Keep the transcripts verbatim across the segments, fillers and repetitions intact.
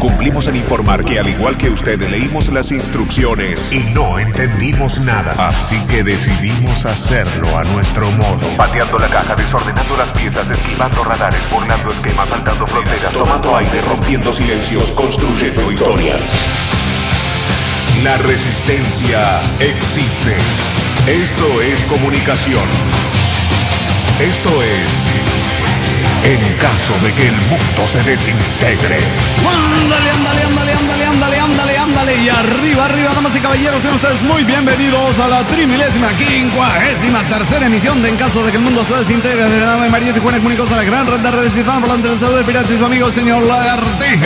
Cumplimos en informar que al igual que usted leímos las instrucciones y no entendimos nada. Así que decidimos hacerlo a nuestro modo. Pateando la caja, desordenando las piezas, esquivando radares, burlando esquemas, saltando fronteras, tomando aire, rompiendo silencios, construyendo historias. La resistencia existe. Esto es comunicación. Esto es... en caso de que el mundo se desintegre. Ándale, ándale, ándale, ándale, ándale, ándale, ándale. Y arriba, arriba, damas y caballeros, sean ustedes muy bienvenidos a la trimilésima, quincuagésima tercera emisión de En caso de que el mundo se desintegre. De la dama de María Tijuana, comunicados a la gran red de redes hispanas, volante del salud del pirata y su amigo el señor Lagartija.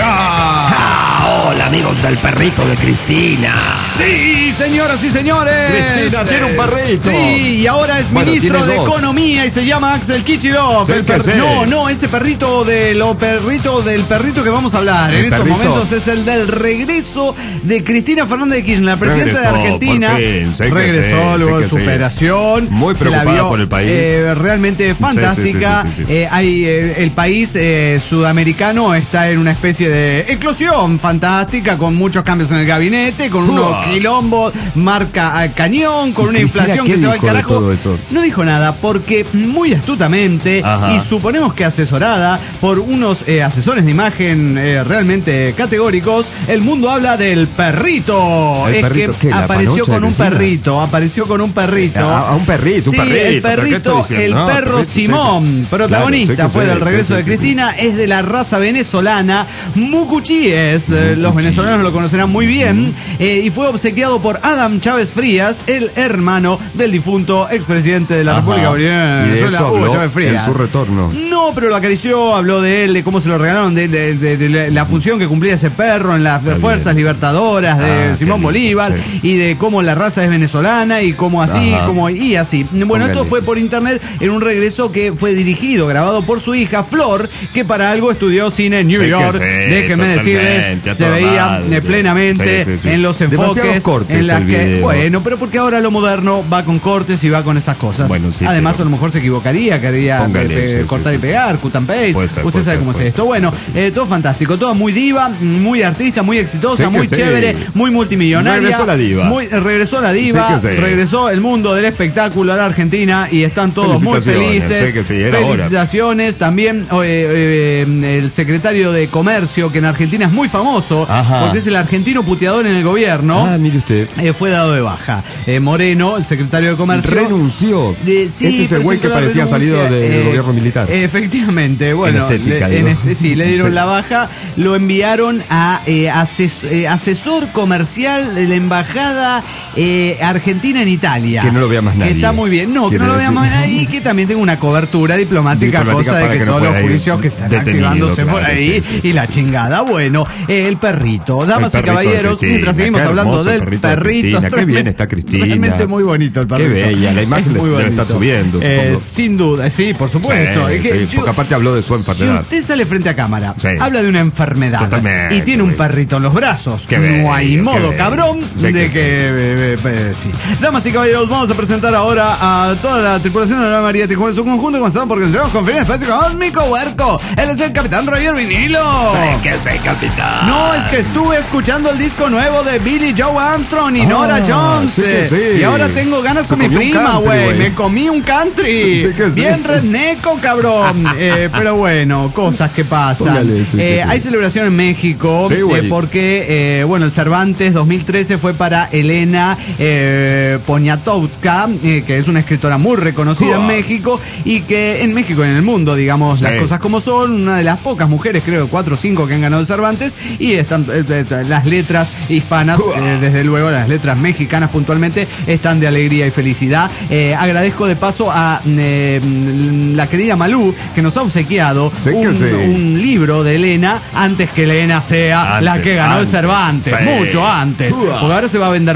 Ah, hola, amigos del perrito de Cristina. Sí, señoras y señores. Cristina tiene un perrito. Sí, y ahora es Bueno, ministro de dos. Economía y se llama Axel Kicillof. Sí, El que per- sí. No, no, ese perrito de lo perrito del perrito que vamos a hablar El en estos perrito. momentos es el del regreso de Cristina Fernández de Kirchner, la presidenta Regresó, de Argentina. por fin, sé que regresó sí, luego sé de que su sí. operación. Muy Se la preocupada vio, por el país. eh, realmente fantástica. Sí, sí, sí, sí, sí. Eh, hay, eh, el país eh, sudamericano está en una especie de eclosión fantástica, con muchos cambios en el gabinete, con unos Uah. quilombos, marca a cañón, con ¿Y una Cristina inflación qué que se va al dijo de carajo. todo eso? No dijo nada, porque muy astutamente, Ajá. y suponemos que asesorada por unos eh, asesores de imagen eh, realmente categóricos, el mundo habla del perrito. ¿El es perrito que qué? ¿La apareció panocha de con un Cristina? perrito, apareció con un perrito. A, a un perrito, un Sí, perrito. el ¿pero qué perrito, estoy diciendo? el No, perro perrito, sí, Simón, sí. protagonista Claro, sé fue que del sí, regreso sí, de sí, Cristina, es de la raza venezolana, Mucuchíes, eh, los venezolanos lo conocerán muy bien, eh, y fue obsequiado por Adam Chávez Frías, el hermano del difunto expresidente de la Ajá. República Bolivariana de Y de Venezuela, eso Hugo habló Chávez Frías. en su retorno. No, pero lo acarició, habló de él, de cómo se lo regalaron, de, de- de- de la función que cumplía ese perro en las Está fuerzas bien. libertadoras de Ah, qué Simón lindo, Bolívar, sí. y de cómo la raza es venezolana y cómo así, Ajá. como y así. Bueno, Póngale. esto fue por internet en un regreso que fue dirigido, grabado por su hija Flor, que para algo estudió cine en New Sí que York. sí, Déjenme decirle, totalmente, a se toda veía madre. eh, plenamente Sí, sí, sí. en los Demasiados enfoques, cortes en las el que, video. bueno, pero porque ahora lo moderno va con cortes y va con esas cosas. Bueno, sí, Además, pero- a lo mejor se equivocaría, quería Póngale, pe- sí, sí, cortar sí, y sí. pegar, cut and paste. Puede ser, Usted puede sabe ser, cómo es puede esto. ser, Bueno, puede ser. eh, todo fantástico, toda muy diva, muy artista, muy exitosa, Sí que muy sí. chévere, muy multimillonaria. Regresó la diva. Muy, regresó la diva, Sí que sí. regresó el mundo del espectáculo a la Argentina y están todos muy Felicitaciones, felices. sí que sí, era hora. Felicitaciones. También eh, eh, el secretario de Comercio, que en Argentina es muy famoso, Ajá. porque es el argentino puteador en el gobierno. Ah, mire usted. eh, fue dado de baja. Eh, Moreno, el secretario de Comercio. Renunció. Eh, sí, Ese es el güey que presentó la parecía renuncia, salido del eh, gobierno militar. Efectivamente, bueno, En estética, le, en digo. este- sí, le dieron Sí. la baja, lo enviaron a eh, ases- eh, asesor comercial de la embajada eh, argentina en Italia. Que no lo vea más nadie. Que está muy bien, no, que Quiere no lo vea decir. más nadie y que también tenga una cobertura diplomática, Diplomática cosa de para que, que no todos los pueda ir juicios que están detenido, activándose por claro, ahí sí, sí, sí, y la sí. chingada. Bueno, eh, el perrito, damas El y perrito de caballeros, Cristina, mientras seguimos qué hablando hermoso el del perrito de perrito. Cristina, qué bien realmente- está Cristina. Realmente muy bonito el Qué perrito. bella, la imagen Es le- muy debe estar bonito. subiendo, Eh, supongo. sin duda, sí, por supuesto. Sí, Es que sí, yo- porque aparte habló de su si enfermedad. usted sale frente a cámara, Sí. habla de una enfermedad Totalmente, y tiene un sí. perrito en los brazos, Qué no bello, hay qué modo, bello. cabrón, Sí de que que... sí. eh, eh, eh, sí. Damas y caballeros, vamos a presentar ahora a toda la tripulación de la María Tijuana en su conjunto, comenzando porque tenemos conferencia de espacio con Mico Huerco. Él es el capitán Roger Vinilo. ¿Qué sé, capitán? No, es que estuve escuchando el disco nuevo de Billy Joe Armstrong y Ah, Nora Jones. sí que eh, sí. Y ahora tengo ganas Se con mi comió un prima, country, güey. güey. Me comí un country. Sí que sí. Bien redneco, cabrón. Eh, pero bueno, cosas que pasan. Póngale, sí que Eh, sí. Hay celebración en México. Sí, güey. eh, porque, eh, bueno, el Cervantes dos mil trece fue para Elena eh, Poniatowska, eh, que es una escritora muy reconocida en Uah. México y que en México y en el mundo, digamos, Sí. las cosas como son, una de las pocas mujeres, creo, cuatro o cinco que han ganado el Cervantes, y están eh, eh, las letras hispanas, Uah. eh, desde luego las letras mexicanas puntualmente, están de alegría y felicidad. Eh, agradezco de paso a eh, la querida Malú, que nos ha obsequiado Sí que un, sí. un libro de Elena, antes que Elena sea Antes, la que ganó antes. el Cervantes, Sí. mucho antes, Uah. porque ahora se va a vender más los libros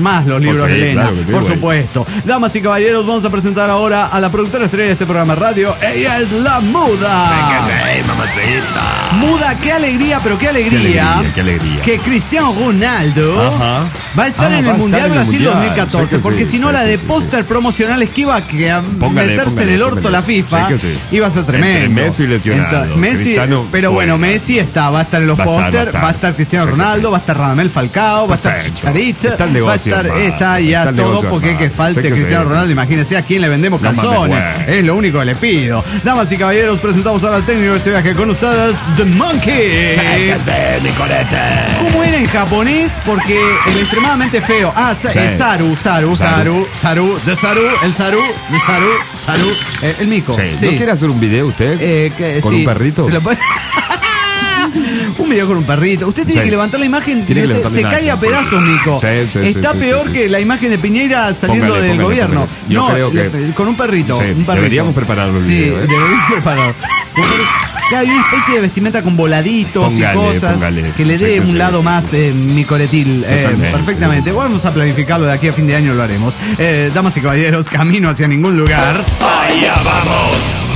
libros sí, de Elena, claro que sí, por bueno. supuesto. Damas y caballeros, vamos a presentar ahora a la productora estrella de este programa de radio. Ella es la Muda. ¡Ey, mamacita! Muda, qué alegría, pero qué alegría. Qué alegría, qué alegría. Que Cristiano Ronaldo Ajá. va a estar Ah, en va el a Mundial estar en el Brasil Mundial. dos mil catorce. Sí que porque sí, si no, sí, la sí, de sí, póster promocionales que iba a, que a Póngale, meterse póngale, en el orto póngale. la FIFA, Sí que sí. iba a ser tremendo. Entre Messi lesionado, Entonces, Messi, Cristiano pero bueno, fuera. Messi está, va a estar en los Va a estar, póster, va a estar. va a estar Cristiano Sí que Ronaldo, sí. va a estar Radamel Falcao, va a estar Perfecto. Chicharito, Está el va a negocio estar, armado. está ya Está el todo negocio porque que armado. falte Sí que Cristiano sí. Ronaldo. Imagínense a quién le vendemos No mames, calzones. güey. Es lo único que le pido. Damas y caballeros, presentamos ahora al técnico de este viaje con ustedes, The Monkey. ¡Sáquese, mi colete! ¿Cómo era en japonés? Porque el extremadamente feo. Ah, sa- Sí. eh, Saru, Saru, Saru, Saru, de Saru, el Saru, de Saru, Saru, eh, el mico. Sí. Sí. ¿No quiere hacer un video usted? Eh, que- ¿Con sí, un perrito? se lo puede- Un video con un perrito. Usted tiene Sí. que levantar la imagen. Tiene que usted- levantar la se imagen. cae a pedazos, Mico. Sí, sí, sí, Está sí, peor sí, sí. que la imagen de Piñera saliendo Póngale, del póngale, gobierno. póngale. Yo no, creo que- le- con un perrito. Sí, un perrito. deberíamos prepararlo el Sí, video, ¿eh? deberíamos prepararlo. Un perrito- Claro, hay una especie de vestimenta con voladitos Póngale, y cosas póngale. que le dé Sí, un sí, lado sí. más eh, micoletil. eh, Totalmente. perfectamente. Vamos a planificarlo de aquí a fin de año, lo haremos. Eh, damas y caballeros, camino hacia ningún lugar. ¡Allá vamos!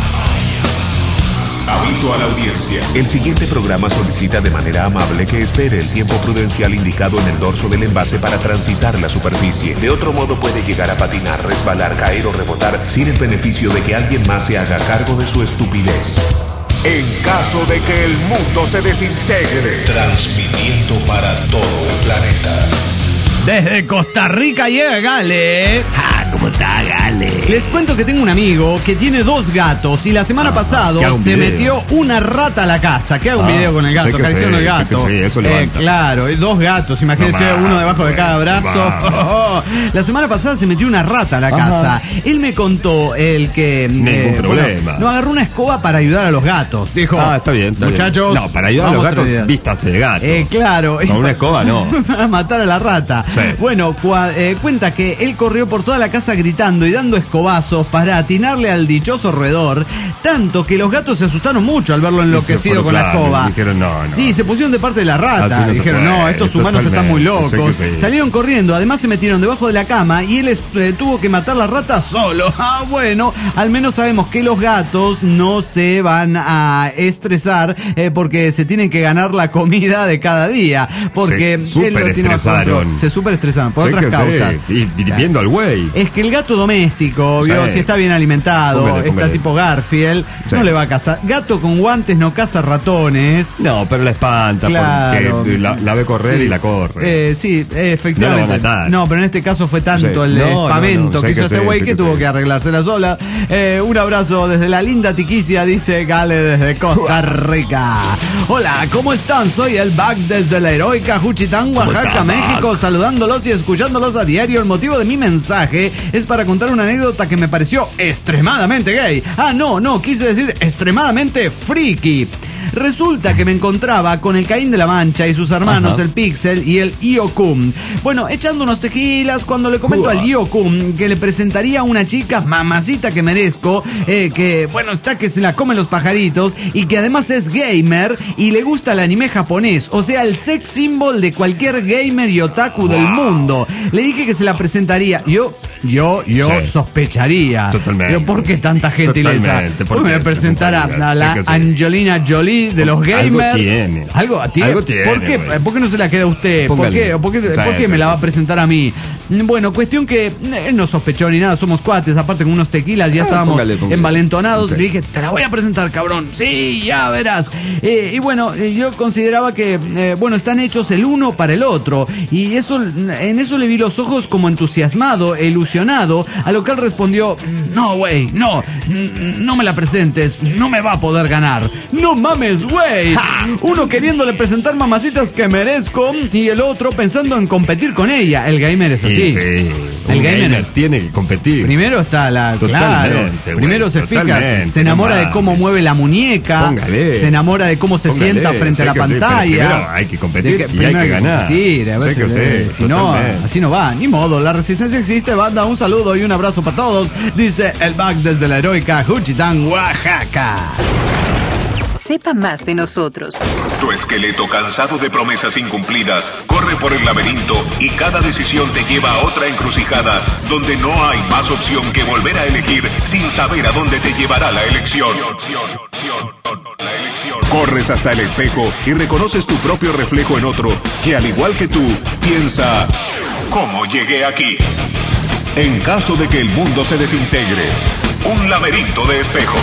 Aviso a la audiencia. El siguiente programa solicita de manera amable que espere el tiempo prudencial indicado en el dorso del envase para transitar la superficie. De otro modo puede llegar a patinar, resbalar, caer o rebotar sin el beneficio de que alguien más se haga cargo de su estupidez. En caso de que el mundo se desintegre. Transmitiendo para todo el planeta. Desde Costa Rica llega Gale. ¡Ah, cómo está, Gale! Les cuento que tengo un amigo que tiene dos gatos y la semana pasada que haga un se video. metió una rata a la casa. Que haga un Ah, video con el gato, sé que acariciando sí, el sé gato. que sí, eso Eh, levanta. claro, y dos gatos, imagínense, No mames, uno debajo de cada brazo. vamos. La semana pasada se metió una rata a la Ajá. casa. Él me contó el que Ningún problema. bueno, no agarró una escoba para ayudar a los gatos. Dijo, Ah, está bien, está bien. muchachos, No, para ayudar a los vamos gatos, tres días". vístase de gato. Eh, claro. Con una escoba, no. Para matar a la rata. Sí. Bueno, cua- eh, cuenta que él corrió por toda la casa gritando y dando escobazos para atinarle al dichoso roedor, tanto que los gatos se asustaron mucho al verlo enloquecido fueron, con la claro, escoba. dijeron, no, no. Sí, se pusieron de parte de la Así rata. no se Dijeron, puede, no, estos humanos totalmente, están muy locos. sé que sí. Salieron corriendo, además se metieron debajo de la cama y él eh, tuvo que matar la rata solo. Ah, bueno, al menos sabemos que los gatos no se van a estresar eh, porque se tienen que ganar la comida de cada día. Porque Se él lo tiene bajo superestresaron. control. Se superestresaron por Sé otras que causas. sí. Y, y viendo al güey. Es que el gato doméstico, Sí. ¿vio? Si está bien alimentado, Póngale, está póngale. tipo Garfield, Sí. no le va a cazar. Gato con guantes no caza ratones. No, pero la espanta Claro. porque la, la ve correr Sí. y la corre. Eh, sí, eh, efectivamente. No la va a matar. No, pero en este caso fue tanto Sí. el No, no, espamento no, sé que hizo que este sí, güey sé que, que tuvo sí. que arreglársela sola. Eh, un abrazo desde la linda Tiquicia, dice Gale desde Costa Rica. Hola, ¿cómo están? Soy el Back desde la heroica Juchitán, Oaxaca, está, México, Bac? saludándolos y escuchándolos a diario. El motivo de mi mensaje es para contar una anécdota que me pareció extremadamente gay. Ah, no, no, quise decir extremadamente friki. Resulta que me encontraba con el Caín de la Mancha y sus hermanos, Ajá. el Pixel y el Iokun. Bueno, echando unos tequilas, cuando le comento Uah. al Iokun que le presentaría a una chica mamacita que merezco, eh, que, bueno, está que se la comen los pajaritos y que además es gamer y le gusta el anime japonés, o sea, el sex symbol de cualquier gamer y otaku del mundo. Le dije que se la presentaría. Yo, yo, yo Sí. sospecharía. Totalmente. Pero ¿por qué tanta gentileza? Totalmente, ¿Por ¿por qué qué? me presentara Sí, a la que sí. Angelina Jolie de los Algo gamers? tiene. Algo tiene. Algo tiene, ¿Por qué, güey. ¿Por qué no se la queda a usted? ¿Por Póngale. qué, ¿Por qué, Sí, por qué sí, me la sí. va a presentar a mí? Bueno, cuestión que él no sospechó ni nada, somos cuates, aparte con unos tequilas, ya Ah, estábamos póngale, póngale. envalentonados. Sí. Le dije, te la voy a presentar, cabrón. Sí, ya verás. Eh, y bueno, eh, yo consideraba que, eh, bueno, están hechos el uno para el otro. Y eso, en eso le vi los ojos como entusiasmado, ilusionado, a lo que él respondió, no, güey, no, n- no me la presentes, no me va a poder ganar. No mames, güey. Uno queriéndole presentar mamacitas que merezco y el otro pensando en competir con ella. El gamer es así. Sí, sí. El Un gamer- gamer tiene que competir. Primero está la. Totalmente, Claro. güey, Primero se fija, totalmente, se enamora no de cómo mames. mueve la muñeca. Póngale. Se enamora de cómo se Póngale, sienta frente a sé la que sí, pero pantalla. primero hay que competir De y hay primero que ganar. competir, a Sé veces, que sí, eh, si no, totalmente. así no va. Ni modo, la resistencia existe, banda. Un saludo y un abrazo para todos. Dice el back desde la heroica Juchitán, Oaxaca. sepa más de nosotros. Tu esqueleto cansado de promesas incumplidas corre por el laberinto y cada decisión te lleva a otra encrucijada donde no hay más opción que volver a elegir sin saber a dónde te llevará la elección. Corres hasta el espejo y reconoces tu propio reflejo en otro que, al igual que tú, piensa: ¿cómo llegué aquí? En caso de que el mundo se desintegre, un laberinto de espejos.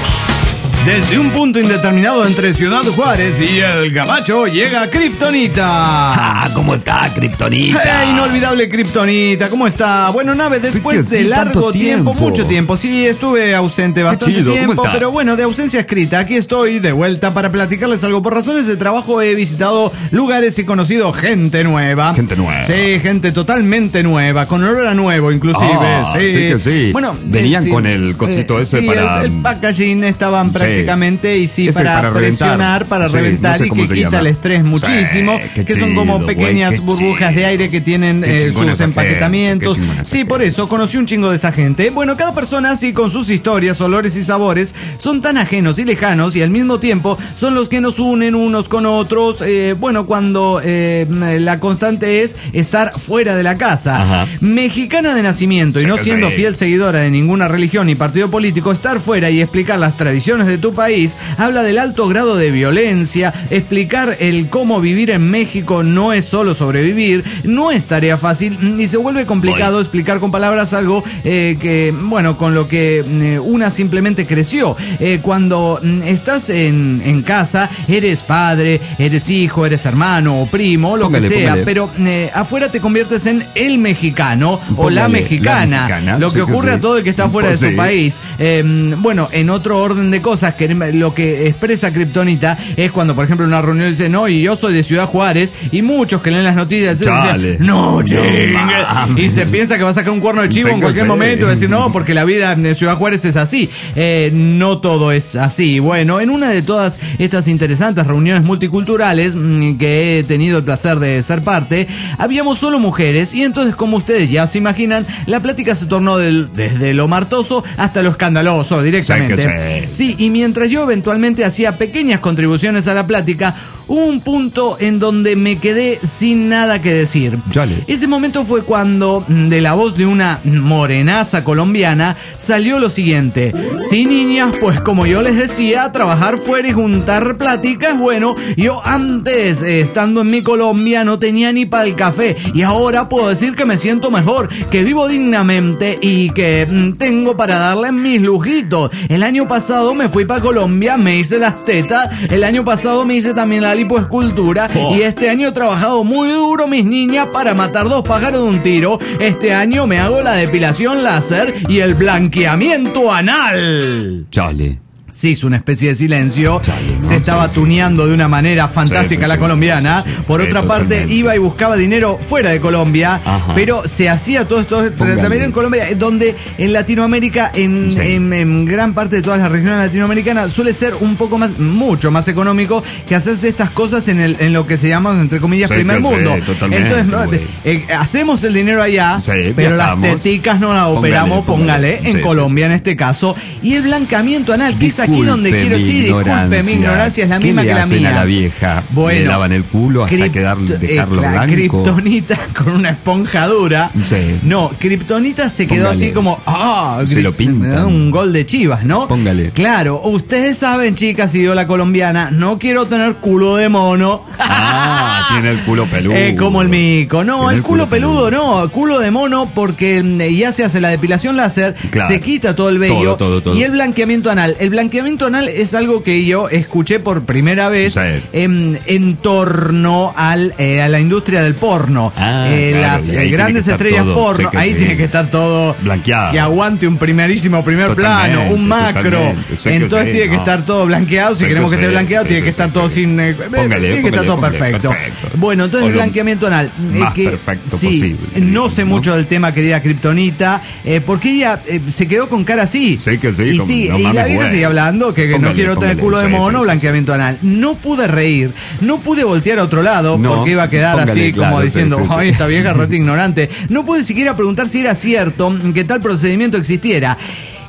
Desde un punto indeterminado entre Ciudad Juárez y el Gabacho llega Kryptonita. Ah, ¿cómo está, Kryptonita? Eh, inolvidable Kryptonita, ¿cómo está? Bueno, nave, después sí, de sí, largo tanto tiempo, tiempo. mucho tiempo. Sí, estuve ausente bastante chido, ¿cómo tiempo, está? pero bueno, de ausencia escrita. Aquí estoy de vuelta para platicarles algo. Por razones de trabajo he visitado lugares y conocido gente nueva. Gente nueva. Sí, gente totalmente nueva, con olor a nuevo inclusive. Ah, sí que sí. Bueno, Venían eh, sí, con el cosito eh, ese sí, para- El, el packaging estaban Sí. prácticamente y sí, Ese para, para reventar. presionar, para Sí, reventar no sé y cómo que se quita llama. el estrés muchísimo. Sí, qué que son como chido, pequeñas güey, qué burbujas chido. de aire que tienen Qué eh, chingona sus esa empaquetamientos. gente, qué chingona esa Sí, por gente. eso conocí un chingo de esa gente. Bueno, cada persona así con sus historias, olores y sabores son tan ajenos y lejanos y al mismo tiempo son los que nos unen unos con otros. Eh, bueno, cuando eh, la constante es estar fuera de la casa. Ajá. Mexicana de nacimiento y Sí, no que siendo sí. fiel seguidora de ninguna religión ni partido político, estar fuera y explicar las tradiciones de tu país habla del alto grado de violencia. Explicar el cómo vivir en México no es solo sobrevivir, no es tarea fácil y se vuelve complicado Voy. explicar con palabras algo eh, que, bueno, con lo que eh, una simplemente creció. Eh, cuando mm, estás en, en casa, eres padre, eres hijo, eres hermano o primo, lo Póngale, que sea, póngale. pero eh, afuera te conviertes en el mexicano o la Póngale, mexicana, la mexicana, lo sí que que ocurre sí. a todo el que está fuera Pues de su sí. país. Eh, bueno, en otro orden de cosas, que lo que expresa Kryptonita es cuando, por ejemplo, en una reunión dice: no, y yo soy de Ciudad Juárez, y muchos que leen las noticias Chale. dicen: no, No chingue. mames. Y se piensa que va a sacar un cuerno de chivo Sí en que cualquier sí. momento y va a decir: no, porque la vida de Ciudad Juárez es así. Eh, no todo es así. Bueno, en una de todas estas interesantes reuniones multiculturales mm, que he tenido el placer de ser parte, habíamos solo mujeres, y entonces, como ustedes ya se imaginan, la plática se tornó del- desde lo martoso hasta lo escandaloso directamente. Sí que Sí, y mientras yo eventualmente hacía pequeñas contribuciones a la plática, hubo un punto en donde me quedé sin nada que decir. Chale. Ese momento fue cuando, mm, de la voz de una morenaza colombiana, salió lo siguiente: sí, niñas, pues como yo les decía, trabajar fuera y juntar pláticas, bueno, yo antes, eh, estando en mi Colombia, no tenía ni para el café, y ahora puedo decir que me siento mejor, que vivo dignamente y que mm, tengo para darle mis lujitos. El año pasado me fui para Colombia, me hice las tetas, el año pasado me hice también la lipoescultura, Oh. y este año he trabajado muy duro, mis niñas, para matar dos pájaros de un tiro. Este año me hago la depilación láser y el blanqueamiento anal. Chale. Se hizo una especie de silencio. Chale, no, Se estaba sí, sí, tuneando de una manera fantástica Sí, sí, la sí, colombiana. sí, sí, sí. Por Sí, otra parte, totalmente. iba y buscaba dinero fuera de Colombia, Ajá. pero se hacía todo esto Póngale. también en Colombia, donde en Latinoamérica, en, Sí. en- en gran parte de todas las regiones latinoamericanas, suele ser un poco más, mucho más económico que hacerse estas cosas en, el, en lo que se llama, entre comillas, Sí, primer que sí, mundo. totalmente, Entonces, no, güey. eh, hacemos el dinero allá, Sí, pero viajamos. las teticas no las operamos, póngale, póngale. en Sí, sí, Colombia sí. en este caso. Y el blanqueamiento anal, que es aquí Disculpe donde quiero mi sí, disculpe, mi ignorancia es la ¿Qué misma le que la hacen mía. a la vieja? Bueno, Le lavan el culo hasta Cripto- quedar, eh, dejarlo la blanco. Kryptonita con una esponja dura. Sí. No, Kryptonita se quedó Póngale. así como, ah, Se Kryp- lo pintan. me da un gol de Chivas, ¿no? Póngale. Claro, ustedes saben, chicas, y yo la colombiana, no quiero tener culo de mono. Ah, tiene el culo peludo. Eh, como el mico. No, Tiene el culo peludo, no, culo de mono, porque mm, ya se hace la depilación láser, Claro. se quita todo el vello, Todo, todo, todo. y el blanqueamiento anal. El blanqueamiento anal es algo que yo escuché por primera vez Sí. en, en torno al, eh, a la industria del porno. Ah, Eh, claro, las y ahí eh, tiene grandes que estar estrellas todo, porno, sí que ahí sí. tiene que estar todo Blanqueado. que aguante un primerísimo primer Totalmente, plano, un macro. totalmente, sí que Entonces sí, tiene que no. estar todo blanqueado. Si Sí queremos que, que esté sí, blanqueado, sí, tiene sí, que estar sí, todo sí. sin. eh, Póngale, tiene que estar póngale, todo póngale, perfecto. perfecto. Bueno, entonces O el lo blanqueamiento anal. eh, más que, perfecto sí, posible, no sé ¿no? mucho del tema, querida Kryptonita, eh, porque ella eh, se quedó con cara así. Sí que sí, Y como- sí, no y la mames, vieja güey. sigue hablando que, que no Póngale, quiero tener póngale, culo de sí, mono, sí, blanqueamiento anal. No pude reír, no pude voltear a otro lado No, porque iba a quedar póngale, así como claro, sí, diciendo, sí, sí. ay, esta vieja rete ignorante. No pude siquiera preguntar si era cierto que tal procedimiento existiera.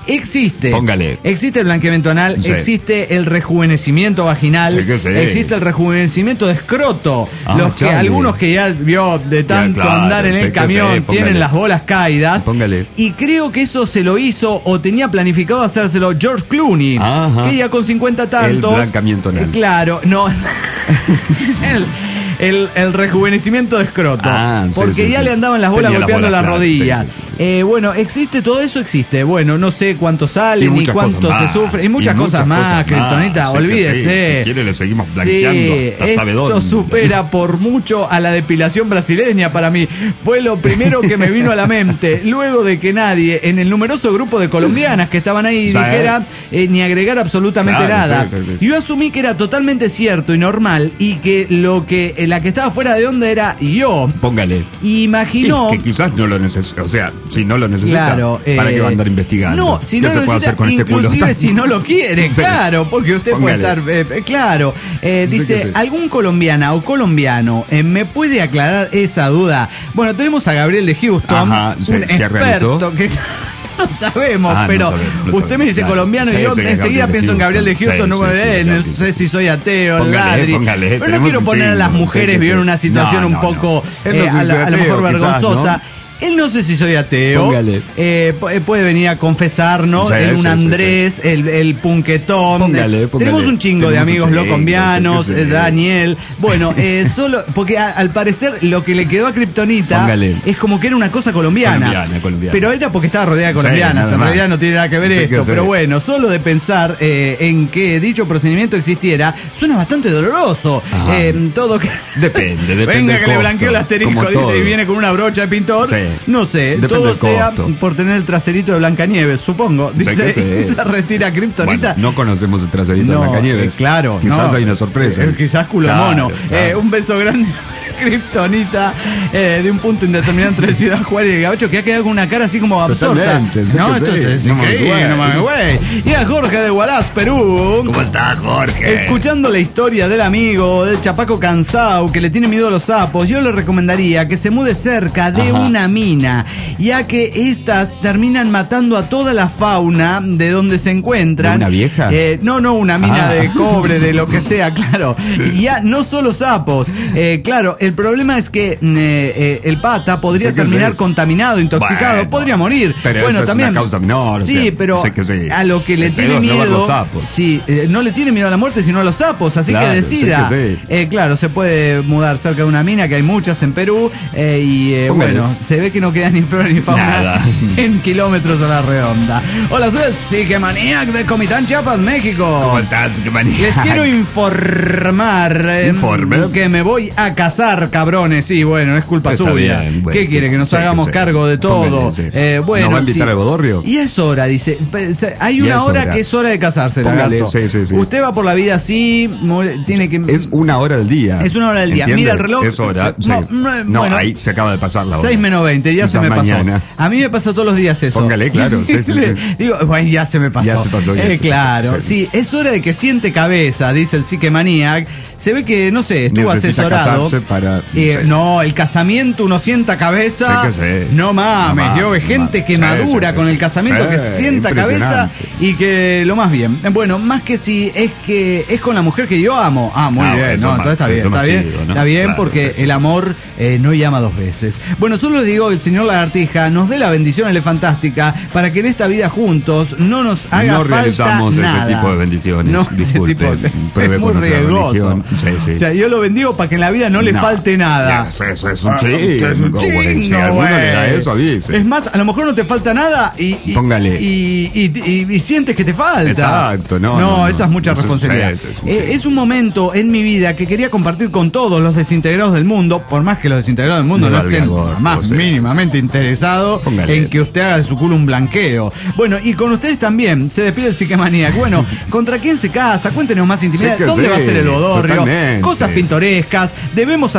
Existe. Póngale. Existe el blanqueamiento anal, Sí. existe el rejuvenecimiento vaginal, Sí que sí. existe el rejuvenecimiento de escroto. Ah, Los que, chale. algunos que ya vio de tanto claro, andar en sí el que camión sí, póngale. tienen las bolas caídas. Póngale. Y creo que eso se lo hizo o tenía planificado hacérselo George Clooney. Ajá. Que ya con cincuenta tantos. El blanqueamiento anal. Eh, claro, no. el, el, el rejuvenecimiento de escroto. Ah, sí, porque sí, ya sí. le andaban las bolas Tenía las golpeando bolas, la claro, rodilla. sí, sí, sí. Eh, bueno, existe todo eso, existe. Bueno, no sé cuánto sale Y ni muchas cuánto cosas se más, sufre. Y muchas y cosas muchas más, cosas Kryptonita, más. Sí que olvídese. sí, si quiere le seguimos Sí, blanqueando hasta sabe esto dónde. supera por mucho a la depilación brasileña para mí. Fue lo primero que me vino a la mente. Luego de que nadie en el numeroso grupo de colombianas que estaban ahí Sí. dijera eh, ni agregar absolutamente Claro, nada. sí, sí, sí. Yo asumí que era totalmente cierto y normal y que lo que eh, la que estaba fuera de onda era yo. Póngale. Imaginó. Y que quizás no lo necesita. O sea, si no lo necesita, Claro, ¿para eh, qué va a andar investigando? No, si ¿Qué no se lo puede hacer necesita, con este culo? inclusive si no lo quiere, Sí. claro, porque usted Póngale. puede estar, eh, eh, claro. Eh, Sí dice, que sí. ¿algún colombiana o colombiano eh, me puede aclarar esa duda? Bueno, tenemos a Gabriel de Houston, Ajá, un se- se experto realizó. que... No sabemos, Ah, no pero sabemos, no usted sabemos, me dice claro. colombiano Sí, y yo sí, enseguida Gabriel de pienso en Gabriel de Houston. Houston, Sí, no, sí, sí, eh, no Gabriel. sé si soy ateo, Póngale, ladri. póngale, Pero no tenemos quiero un poner a las chingo, mujeres sí que vivir sí. una situación No, un no, poco no. Él no eh, sé a, si la- es a lo mejor ateo, quizás, vergonzosa. ¿no? Él no sé si soy ateo. Póngale. Eh, pu- puede venir a confesarnos. Sí, el un sí, sí, Andrés, El, el punquetón. Póngale, Eh, póngale. Tenemos un chingo de Tenemos amigos un locombianos, chingo, sí que eh, sí. Daniel. Bueno, eh, solo. Porque a- al parecer lo que le quedó a Kryptonita Póngale. es como que era una cosa colombiana. Colombiana, colombiana. Pero era porque estaba rodeada de Sí, colombianas. nada en más. realidad no tiene nada que ver Sí que esto. sí. Pero bueno, solo de pensar eh, en que dicho procedimiento existiera, suena bastante doloroso. Ajá. Eh, todo que. Depende, depende Venga del que le costo, blanqueó el asterisco, como dice, todo. y viene con una brocha de pintor. Sí. No sé, Depende todo del sea costo. por tener el traserito de Blancanieves, supongo. Dice, que sí. se retira Kryptonita. Bueno, no conocemos el traserito No, de Blancanieves. eh, claro. Quizás no. hay una sorpresa. Eh, quizás culo Claro, mono. claro. Eh, un beso grande. Kryptonita eh, de un punto indeterminado entre Ciudad Juárez y el Gabacho que ha quedado con una cara así como absorta. Totalmente, sí No, que esto sí. es No mames, increíble, güey. no mames, güey. Y a Jorge de Huaraz, Perú. ¿Cómo está, Jorge? Escuchando la historia del amigo, del chapaco cansado que le tiene miedo a los sapos, yo le recomendaría que se mude cerca de Ajá. una mina, ya que estas terminan matando a toda la fauna de donde se encuentran. ¿De una vieja? Eh, no, no, una mina Ah. de cobre, de lo que sea, claro. Y ya no solo sapos. Eh, claro, el problema es que mm, eh, eh, el pata podría Sí que terminar sí. contaminado, intoxicado, Bueno, podría morir. pero bueno, eso es también. una causa menor, o Sí, sea, pero sé que sí. a lo que le El tiene pedo es no ver miedo. los sapos. Sí, eh, no le tiene miedo a la muerte, sino a los sapos, así Claro, que sí decida. que sí. Eh, claro, se puede mudar cerca de una mina, que hay muchas en Perú, eh, y eh, Póngale. bueno, se ve que no queda ni flora ni fauna Nada. en kilómetros a la redonda. Hola, soy el Psiquemaniac de Comitán, Chiapas, México. ¿Cómo estás? ¿Qué manía? Les quiero informar eh, Informe. que me voy a casar, cabrones. Sí, bueno, es culpa Está suya. bien, bueno. ¿Qué quiere? Que nos Sí, hagamos sí. cargo de todo. Póngale, sí. Eh, bueno, ¿Nos va a invitar sí. al bodorrio? Y es hora, dice. Pe- se- Hay Y una es hora, hora. que es hora de casarse, Póngale, lagarto. sí, sí, sí. Usted va por la vida así, mu- tiene que. Es una hora del día. Es una hora del día. ¿Entiende? Mira el reloj. Es hora. Se- Sí. no, no, No, bueno, ahí se acaba de pasar la hora. seis menos veinte, ya se Quizás me pasó. mañana. A mí me pasa todos los días eso. Póngale, claro, sí, sí, sí. Digo, bueno, ya se me pasó. Ya se pasó, ya Eh, se pasó, claro, sí. sí, es hora de que siente cabeza, dice el Psiquemaniac. Se ve que, no sé, estuvo Necesita asesorado. casarse para- Eh, sí. No, el casamiento uno sienta cabeza. Sí que sí. No mames, No mames, yo ve no gente mames. que Sí, madura sí, con sí. el casamiento, Sí, que sienta cabeza impresionante. y que lo más bien. Bueno, más que si es que es con la mujer que yo amo. Ah, muy Ah, bien, eso no, más- entonces está eso bien, está más bien. chido, ¿no? Está bien Claro, porque sí, sí. el amor eh, no llama dos veces. Bueno, solo le digo que el señor Lagartija nos dé la bendición elefantástica para que en esta vida juntos no nos haga No falta realizamos ese nada. tipo de bendiciones. No, ese Disculpe, tipo de- pruebe es muy con otra riesgoso. religión. Sí, sí. O sea, yo lo bendigo para que en la vida no le No, falte nada. ya, Eso es un Ah, chingo, es un güey. Si chingo, a alguno le da güey. eso, avise. Es más, a lo mejor no te falta nada y, y- Póngale. Y, y- y- y sientes que te falta. Exacto, no, No, no, no. esa es mucha Eso es- responsabilidad. sí, sí, sí, Eh, sí. es un momento en mi vida que quería compartir con todos los desintegrados del mundo, por más que los desintegrados del mundo Le no valga estén gorro, más sí. mínimamente interesados Póngale. en que usted haga de su culo un blanqueo. Bueno, y con ustedes también se despide el Psiquemaniac. Bueno, ¿contra quién se casa? Cuéntenos más intimidad. Sí que ¿Dónde sí, va a ser el bodorrio? totalmente. Cosas pintorescas. Debemos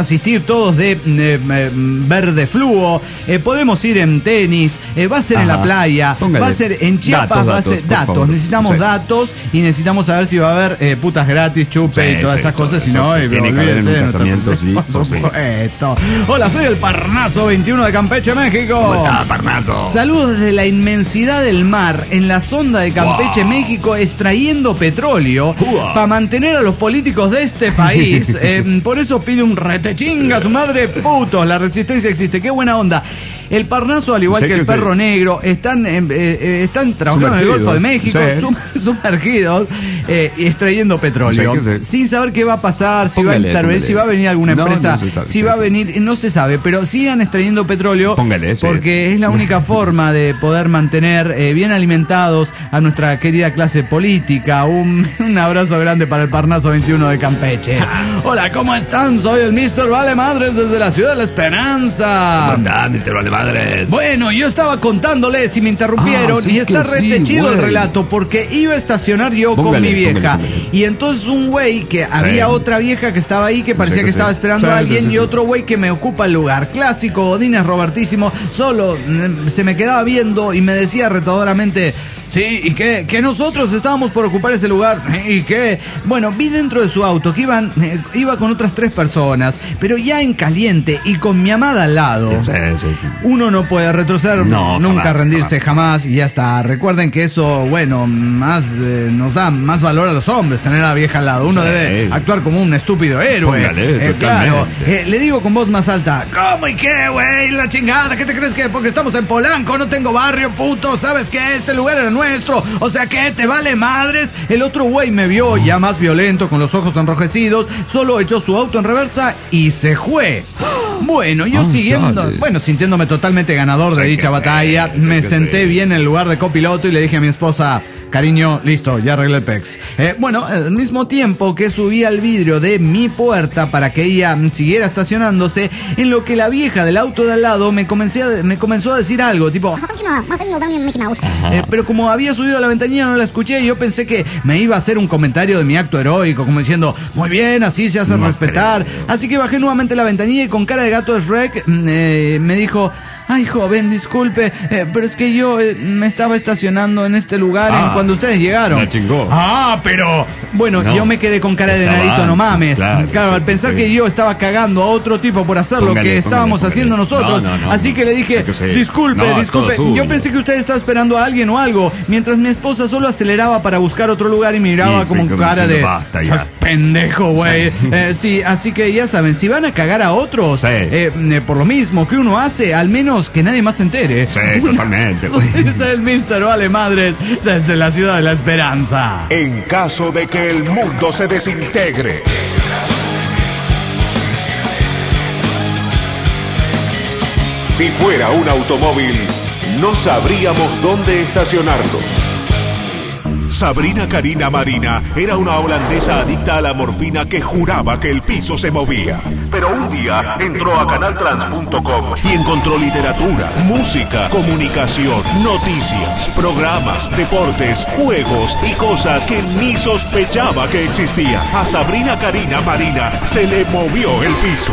asistir todos de, de, de verde fluo, eh, podemos ir en tenis, eh, va a ser Ajá. en la playa, Póngale. va a ser en Chiapas, datos, va a ser datos, datos, necesitamos sí. datos y necesitamos saber si va a haber eh, putas gratis, chupe sí, y todas sí, esas cosas, si no, eh, tiene que haber en un casamiento, sí, por supuesto. Hola, soy el Parnaso veintiuno de Campeche, México. ¿Cómo está, Parnaso? Saludos desde la inmensidad del mar, en la sonda de Campeche, wow. México, extrayendo petróleo para mantener a los políticos de este país. eh, por eso pide un retechinga a su madre, putos, la resistencia existe. Qué buena onda. El Parnaso, al igual sí que, que el sí. Perro Negro, están, eh, eh, están trabajando en el Golfo de México, sí. sumergidos, eh, extrayendo petróleo. Sí, sí. Sin saber qué va a pasar, si póngale, va a intervenir, si va a venir alguna empresa, no, no sabe, si sí, va sí. a venir, no se sabe, pero sigan extrayendo petróleo póngale, porque sí. es la única forma de poder mantener eh, bien alimentados a nuestra querida clase política. Un, un abrazo grande para el Parnaso veintiuno de Campeche. Hola, ¿cómo están? Soy el mister Vale Madres desde la ciudad de La Esperanza. ¿Cómo está, mister Vale Madres? Bueno, yo estaba contándoles y me interrumpieron ah, sí y está rete sí, chido el relato porque iba a estacionar yo póngale, con mi vieja póngale, póngale. Y entonces un güey que sí. había otra vieja que estaba ahí que parecía sí, que, que estaba sí. esperando sí, a alguien sí, sí, y otro güey que me ocupa el lugar. Clásico, Godínez Robertísimo, solo se me quedaba viendo y me decía retadoramente: sí, y que, que nosotros estábamos por ocupar ese lugar. Y que, bueno, vi dentro de su auto que iban, eh, iba con otras tres personas, pero ya en caliente y con mi amada al lado. Sí, sí. Uno no puede retroceder, no, nunca jamás, rendirse jamás. jamás y ya está. Recuerden que eso, bueno, más eh, nos da más valor a los hombres tener a la vieja al lado. Uno sí. debe actuar como un estúpido héroe. Póngale, eh, claro. Eh, le digo con voz más alta: ¿cómo y qué, güey? La chingada, ¿qué te crees que? Porque estamos en Polanco, no tengo barrio, puto. ¿Sabes qué? Este lugar era nuestro. O sea, ¿qué? ¿Te vale madres? El otro güey me vio ya más violento, con los ojos enrojecidos, solo echó su auto en reversa y se fue. Bueno, yo oh, siguiendo, chale. bueno, sintiéndome totalmente ganador de dicha batalla, sé, me senté sé. bien en el lugar de copiloto y le dije a mi esposa: cariño, listo, ya arreglé el pex. Eh, bueno, al mismo tiempo que subí al vidrio de mi puerta para que ella siguiera estacionándose, en lo que la vieja del auto de al lado me, comencé a, me comenzó a decir algo, tipo... Eh, pero como había subido a la ventanilla no la escuché y yo pensé que me iba a hacer un comentario de mi acto heroico, como diciendo: muy bien, así se hace no respetar. Creo. Así que bajé nuevamente la ventanilla y con cara de gato de Shrek eh, me dijo: ay, joven, disculpe, eh, pero es que yo eh, me estaba estacionando en este lugar ah. en cuando ustedes llegaron. Me chingó. Ah, pero... Bueno, no, yo me quedé con cara de venadito, no mames. Claro, claro sí, al pensar sí. que yo estaba cagando a otro tipo por hacer póngale, lo que estábamos póngale, haciendo póngale. nosotros. No, no, no, así no, que le dije: que disculpe, no, disculpe. Yo pensé que usted estaba esperando a alguien o algo. Mientras mi esposa solo aceleraba para buscar otro lugar y miraba sí, como sí, cara de... Basta, ya. pendejo, güey. Sí. Eh, sí, así que ya saben, si van a cagar a otros, sí. eh, eh, por lo mismo que uno hace, al menos que nadie más se entere. Sí, totalmente. Es el mister Vale Madres desde la ciudad de La Esperanza. En caso de que el mundo se desintegre, si fuera un automóvil, no sabríamos dónde estacionarlo. Sabrina Karina Marina era una holandesa adicta a la morfina que juraba que el piso se movía. Pero un día entró a canal trans punto com y encontró literatura, música, comunicación, noticias, programas, deportes, juegos y cosas que ni sospechaba que existían. A Sabrina Karina Marina se le movió el piso.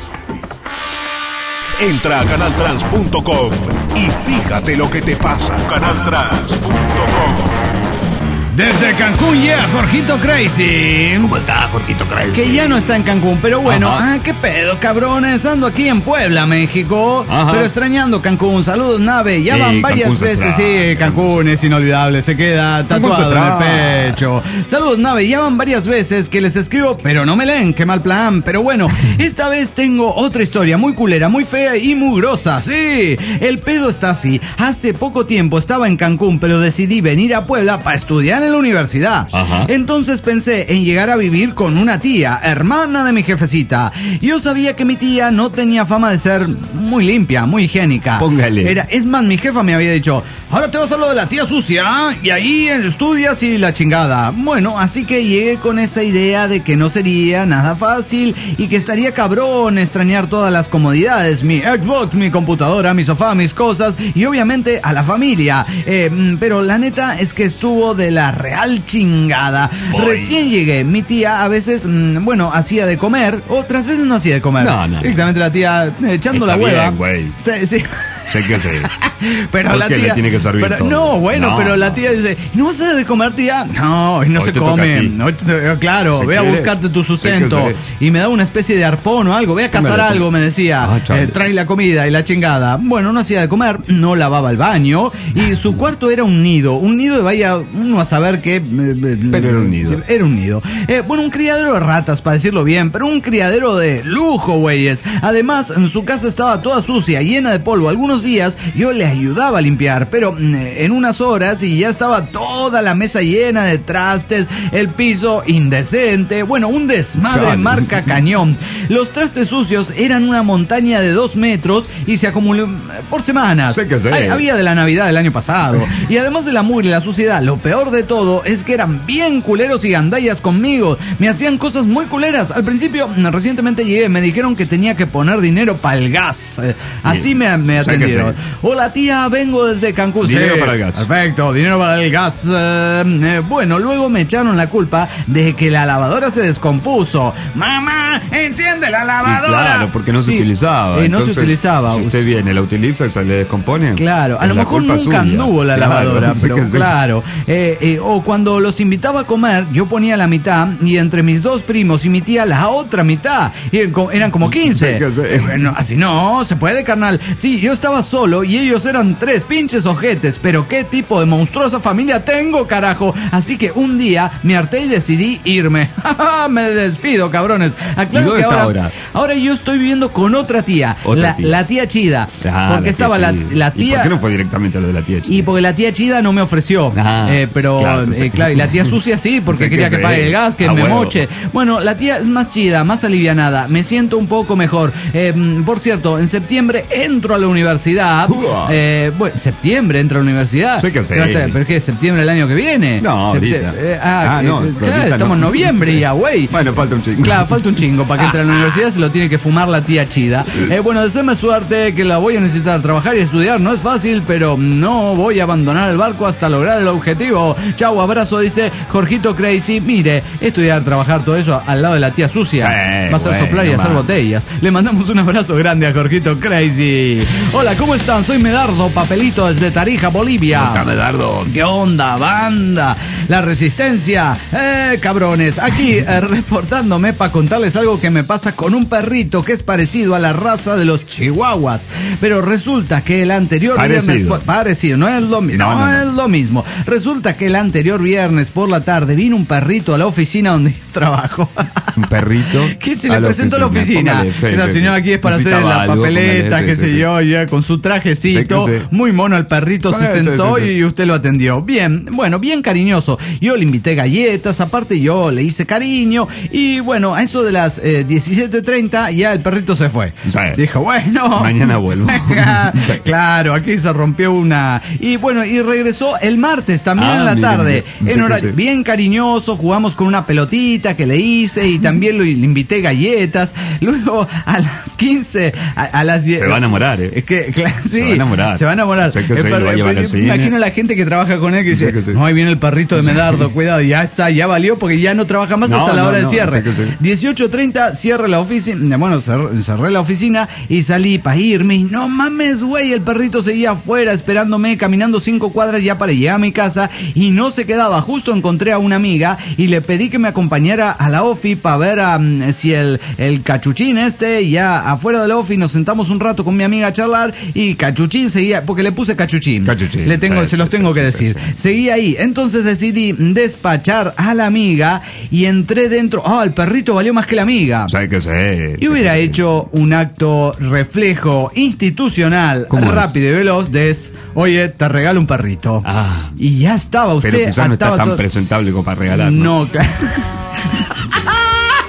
Entra a canal trans punto com y fíjate lo que te pasa. canal trans punto com. Desde Cancún, yeah, Jorgito Crazy. ¿Cómo está, Jorgito Crazy? Que ya no está en Cancún, pero bueno, ah, qué pedo, cabrones. Ando aquí en Puebla, México, Ajá. pero extrañando Cancún. Saludos, nave. Ya sí, van varias Cancún veces. Sí, Cancún es inolvidable, se queda tatuado en el pecho. Saludos, nave. Ya van varias veces que les escribo, pero no me leen. Qué mal plan. Pero bueno, esta vez tengo otra historia muy culera, muy fea y muy grosa. Sí, el pedo está así. Hace poco tiempo estaba en Cancún, pero decidí venir a Puebla para estudiar en la universidad. Ajá. Entonces pensé en llegar a vivir con una tía, hermana de mi jefecita. Yo sabía que mi tía no tenía fama de ser muy limpia, muy higiénica. Póngale. Era, es más, mi jefa me había dicho: ahora te vas a lo de la tía sucia y ahí estudias y la chingada. Bueno, así que llegué con esa idea de que no sería nada fácil y que estaría cabrón extrañar todas las comodidades, mi Xbox, mi computadora, mi sofá, mis cosas y obviamente a la familia. Eh, pero la neta es que estuvo de la la real chingada. Voy. Recién llegué. Mi tía a veces, mmm, bueno, hacía de comer, otras veces no hacía de comer. No, no, no. Directamente la tía eh, echando Está la hueva. bien, güey. Sí, sí. Sé que sé. Pero ¿Por la qué tía le tiene que servir pero, todo? No, bueno, No, pero la no. tía dice, ¿no vas a hacer de comer, tía? No, hoy no Hoy se te toca a come. ti. Hoy te- claro, Si ve a quieres. buscarte tu Sí sustento. que sí. Y me daba una especie de arpón o algo. Ve a cazar Póngale, algo, póngale. me decía. Ah, chale. Eh, trae la comida y la chingada. Bueno, no hacía de comer, no lavaba el baño. Y su cuarto era un nido. Un nido de vaya uno a saber qué. Pero era un nido. Era un nido. Eh, bueno, un criadero de ratas, para decirlo bien. Pero un criadero de lujo, güeyes. Además, en su casa estaba toda sucia, llena de polvo. Algunos días yo le ayudaba a limpiar. Pero mm, en unas horas y ya estaba toda la mesa llena de trastes, el piso indecente, bueno, un desmadre Chale. marca cañón. Los trastes sucios eran una montaña de dos metros y se acumuló por semanas. Sé que sé. Ay, había de la Navidad del año pasado. Y además de la mugre y la suciedad, lo peor de todo es que eran bien culeros y gandallas conmigo. Me hacían cosas muy culeras. Al principio, recientemente llegué, me dijeron que tenía que poner dinero para el gas. Eh, Así me, me Sé que atendieron. sé. Hola tía, vengo desde Cancún. Dinero Sí, para el gas. Perfecto, dinero para el gas. Eh, eh, bueno, luego me echaron la culpa de que la lavadora se descompuso. Mamá, enciende la Y lavadora. claro, porque no se Sí, utilizaba. eh, no se Entonces, utilizaba. Si usted viene, la utiliza y se le descompone. Claro, a es lo la mejor culpa nunca suya. anduvo la Claro, lavadora, sé pero que sí. claro. Eh, eh, o cuando los invitaba a comer, yo ponía la mitad y entre mis dos primos y mi tía la otra mitad. Y eran co- eran como quince. Sé que sí. Eh, bueno, así no, se puede, carnal. Sí, yo estaba solo y ellos eran tres pinches ojetes, pero qué tipo de monstruosa familia tengo, carajo. Así que un día me harté y decidí irme. Me despido, cabrones. Aclaro ¿Y dónde que está ahora, ahora? ahora yo estoy viviendo con otra tía, Otra la, tía. la tía Chida. Ah, porque la estaba tía la, Chida. la ¿Y tía. por qué no fue directamente a lo de la tía Chida? Y porque la tía Chida no me ofreció. Ah, Eh, pero, claro, eh, sí. claro, y la tía sucia sí, porque Sé que quería que sí. pague el gas, que Ah, me huevo. moche. Bueno, la tía es más chida, más alivianada. Me siento un poco mejor. Eh, mm, por cierto, en septiembre entro a la universidad. Uah. Eh, bueno, septiembre entro a la universidad. Sé que sí. ¿Qué va a estar? ¿Pero es que septiembre del año que viene? No, Septie- ahorita. eh, ah, Ah, eh, no, eh, pero claro, ahorita estamos en no. noviembre Sí. ya, güey. Bueno, falta un chingo. Claro, falta un chingo para que entre a la universidad, se lo tiene que fumar la tía Chida. Eh, bueno, deséame suerte, que la voy a necesitar. Trabajar y estudiar no es fácil, pero no voy a abandonar el barco hasta lograr el objetivo. Chau, abrazo, dice Jorgito Crazy. Mire, estudiar, trabajar, todo eso al lado de la tía sucia. Sí, Va a ser bueno, soplar y hacer man. botellas. Le mandamos un abrazo grande a Jorgito Crazy. Hola, ¿cómo están? Soy Medardo Papelito desde Tarija, Bolivia. Está Medardo. ¿Qué onda, banda? La resistencia. Eh, cabrones. Aquí eh, reportándome para contarles algo que me pasa con un perrito que es parecido a la raza de los chihuahuas. Pero resulta que el anterior Parecido. viernes... por- Parecido, no es lo mismo. No, No, no, no. es lo mismo. Resulta que el anterior viernes por la tarde vino un perrito a la oficina donde yo trabajo. Un perrito. ¿Qué se le presentó a la oficina? Póngale, sí, Esa sí, señora sí. aquí es para hacer Necesitaba la algo, papeleta, póngale, qué sí, sé sí, sí. yo, ya con su trajecito. Sí que sí. Muy mono el perrito, se Sí, sí, sentó sí, sí. y usted lo atendió. Bien, bueno, bien cariñoso. Yo le invité galletas, aparte yo le hice cariño. Y bueno, a eso de las eh, diecisiete treinta ya el perrito se fue. Sí. Dijo, bueno. Mañana vuelvo. Sí. Claro, aquí se rompió una. Y bueno, y regresó el martes también Ah, en la mire, tarde. mire. En Sí que horario sí. bien cariñoso, jugamos con una pelotita que le hice y también lo, le invité galletas. Luego a las quince, a, a las diez. Se va a enamorar, ¿eh? Es que, claro, sí, Se va a enamorar. Se va a enamorar. Sé que Eh, sí, pero- lo va a llevar pero al yo cine. me imagino a la gente que trabaja con él que dice, Sé que sí. no, ahí viene el perrito de Medardo, cuidado, ya está, ya valió porque ya no trabaja más No, hasta la no, hora de no, cierre. sé que sí. dieciocho treinta, cierre la oficina. Bueno, cer- cerré la oficina y salí para irme. Y no mames, güey, el perrito seguía afuera esperándome, caminando cinco cuadras ya para llegar a mi casa y no se quedaba. Justo encontré a una amiga y le pedí que me acompañara a la ofi para ver um, si el, el cachuchín este, ya afuera de la ofi, nos sentamos un rato con mi amiga a charlar y cachuchín seguía, porque le puse cachuchín. Cachuchín, Le tengo, sí, se los sí, tengo sí, que sí, decir. sí. Seguí ahí. Entonces decidí despachar a la amiga y entré dentro. Ah, el perrito valió más que la amiga. Sé que sé. Y hubiera hecho un acto reflejo institucional ¿Cómo es? rápido y veloz de es, oye, te regalo un perrito. Ah. Y ya estaba usted. Pero quizás no está ataba tan todo- presentable como para regalar. No, claro.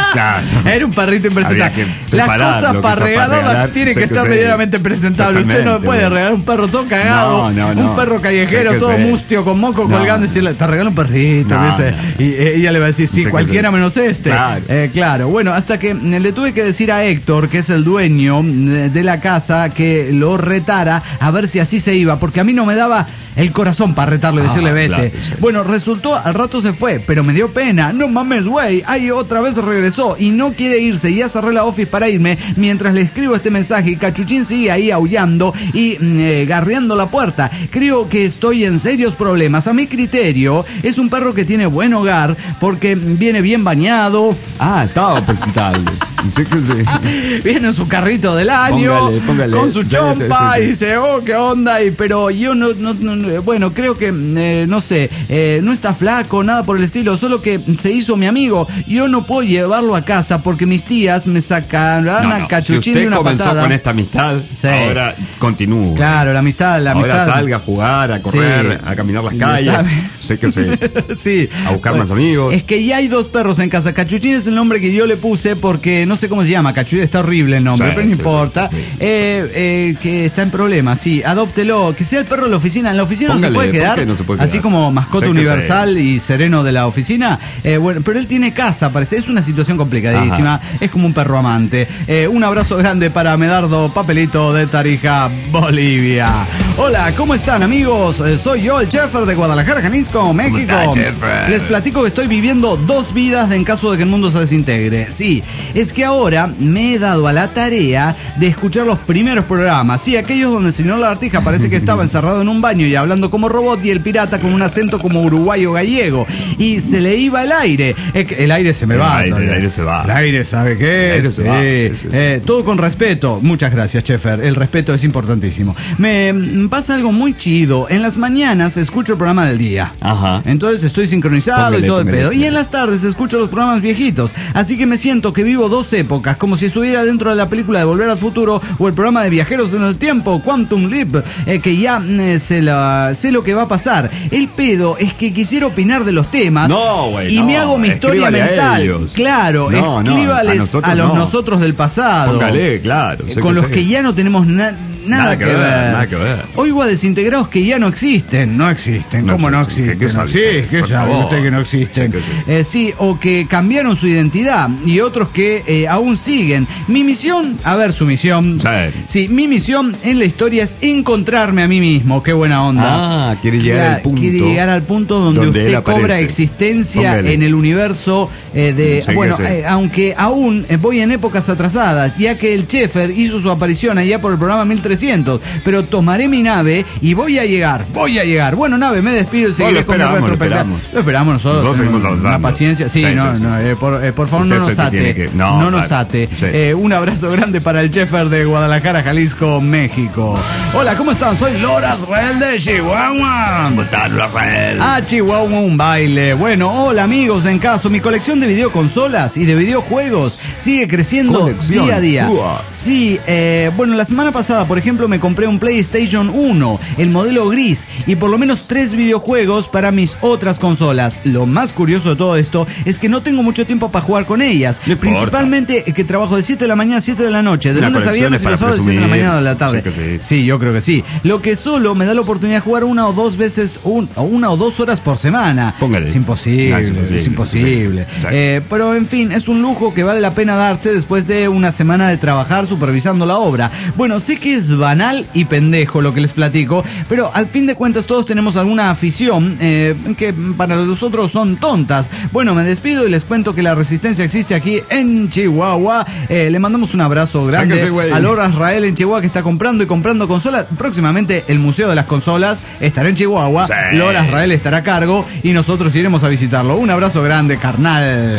Claro. Era un perrito impresentable. Había que Las preparar cosas lo que para sea para regalarlas regalar, tienen sé que que estar sé. medianamente presentables. Usted no Totalmente, puede bueno. regalar un perro todo cagado, No, no, no. un perro callejero Sé que todo sé. mustio con moco No, colgando y no. decirle, te regalo un perrito. No, dice. no. Y eh, ella le va a decir, sí, Sé que cualquiera sé. menos este. Claro. Eh, claro, bueno, hasta que eh, le tuve que decir a Héctor, que es el dueño eh, de la casa, que lo retara a ver si así se iba, porque a mí no me daba el corazón para retarlo y Ah, decirle vete. claro, sí. Bueno, resultó, al rato se fue, pero me dio pena. No mames, güey. Ahí otra vez regresó y no quiere irse. Ya cerré la office para irme mientras le escribo este mensaje y Cachuchín sigue ahí aullando y mm, eh, garreando la puerta. Creo que estoy en serios problemas. A mi criterio, es un perro que tiene buen hogar porque viene bien bañado, Ah, estaba presentable. Sé que sí. viene en su carrito del año, Póngale, póngale. con su Sí, sí, chompa sí, sí. y dice, oh, qué onda. Y, pero yo no, no, no- bueno, creo que, eh, no sé, eh, no está flaco, nada por el estilo, solo que se hizo mi amigo. Yo no puedo llevarlo a casa porque mis tías me sacarán No, a no. Si Cachuchín de usted una comenzó patada. con esta amistad, Sí. ahora continúe. Claro, la amistad, la Ahora amistad. salga a jugar, a correr, Sí. a caminar las Ya calles. sabe. Sé que sí. Sí. A buscar más amigos. Es que ya hay dos perros en casa. Cachuchín es el nombre que yo le puse porque no sé cómo se llama. Cachuchín está horrible el nombre, Sí, pero no sí, importa. sí, sí. Eh, eh, que está en problemas, sí. Adóptelo. Que sea el perro de la oficina. En la oficina Póngale, no se puede ¿por quedar. qué no se puede Así quedar? como mascota Sé que universal y sereno de la oficina. Eh, bueno, pero él tiene casa, parece. Es una situación complicadísima. Es como un perro amante. Eh, un abrazo grande para Medardo Papelito de Tarija, Bolivia. Hola, ¿cómo están, amigos? Eh, soy yo, el Sheffer de Guadalajara, Jalisco, México. está, Sheffer? Les platico que estoy viviendo dos vidas en caso de que el mundo se desintegre. Sí, es que ahora me he dado a la tarea de escuchar los primeros programas. Sí, aquellos donde el señor Lagartija parece que estaba encerrado en un baño y hablando como robot y el pirata con un acento como uruguayo gallego. Y se le iba el aire. Es que el aire se me El va. aire, todavía. el aire se va. El aire, ¿sabe qué? El aire se va, sí, sí, sí. Eh, todo con respeto. Muchas gracias, Sheffer. El respeto es importantísimo. Me mm, pasa algo muy chido. En las mañanas escucho el programa del día. Ajá. Entonces estoy sincronizado Póngale, y todo póngale, el pedo. Y póngale. en las tardes escucho los programas viejitos. Así que me siento que vivo dos épocas, como si estuviera dentro de la película de Volver al Futuro o el programa de Viajeros en el Tiempo, Quantum Leap, eh, que ya mm, eh, sé, la- sé lo que va a pasar. El pedo es que quisiera opinar de los temas No, güey, y no. me hago mi historia Escríbale a mental. ellos. Claro, No, no, escríbales a a, nosotros los no. nosotros del pasado. Póngale, claro. Eh, sé con que los sé. que ya no tenemos na- nada, Nada que, que ver. ver, nada que ver. Oigo a desintegrados que ya no existen. No existen. No ¿Cómo no existen? existen? ¿Qué sabe sí, usted? ¿qué Por sabe favor. usted que no existen? Sí que sí. Eh, sí, o que cambiaron su identidad y otros que eh, aún siguen. Mi misión, a ver su misión. Sí. Sí, mi misión en la historia es encontrarme a mí mismo. Qué buena onda. Ah, quiere llegar Cla- al punto Quiere llegar al punto donde, donde él usted aparece. cobra existencia Póngale. en el universo eh, de... Sí que bueno, sí. eh, aunque aún eh, voy en épocas atrasadas, ya que el Sheffer hizo su aparición allá por el programa mil trescientos, pero tomaré mi nave y voy a llegar, voy a llegar. Bueno, nave, me despido y seguiré lo con mi esperamos, lo retrospectiva. esperamos. Lo esperamos nosotros. Nosotros tenemos seguimos avanzando. una paciencia. Sí, Sí, no, sí, sí. no, eh, por, eh, por favor, Usted no es nos el que ate. tiene que- no, No nos claro. ate. Sí. Eh, un abrazo grande para el Sheffer de Guadalajara, Jalisco, México. Hola, ¿cómo están? Soy Loras Rael de Chihuahua. ¿Cómo estás, Rafael? Ah, Chihuahua, un baile. Bueno, hola amigos de En Caso. Mi colección de videoconsolas y de videojuegos sigue creciendo Colección. día a día. Ua. Sí, eh, bueno, la semana pasada, por ejemplo, me compré un PlayStation uno, el modelo gris, y por lo menos tres videojuegos para mis otras consolas. Lo más curioso de todo esto es que no tengo mucho tiempo para jugar con ellas. No importa. Principalmente que trabajo de siete de la mañana a siete de la noche, de Una lunes a colección viernes es y los para sábados de siete de la presumir. mañana a la tarde. Sí que sí. Sí, yo creo que sí. Lo que solo me da la oportunidad de jugar una o dos veces, un- o una o dos horas por semana. Póngale. Es imposible, Ah, es imposible, es imposible. sí. Eh, pero en fin, es un lujo que vale la pena darse después de una semana de trabajar supervisando la obra. Bueno, sé que es banal y pendejo lo que les platico, pero al fin de cuentas todos tenemos alguna afición eh, que para los otros son tontas. Bueno, me despido y les cuento que la resistencia existe aquí en Chihuahua. Eh, le mandamos un abrazo grande Sáquese, güey. a Lora Israel en Chihuahua, que está comprando y comprando consolas. Próximamente el Museo de las Consolas estará en Chihuahua. Sí. Lora Israel estará a cargo y nosotros iremos a visitarlo. Un abrazo grande, carnal.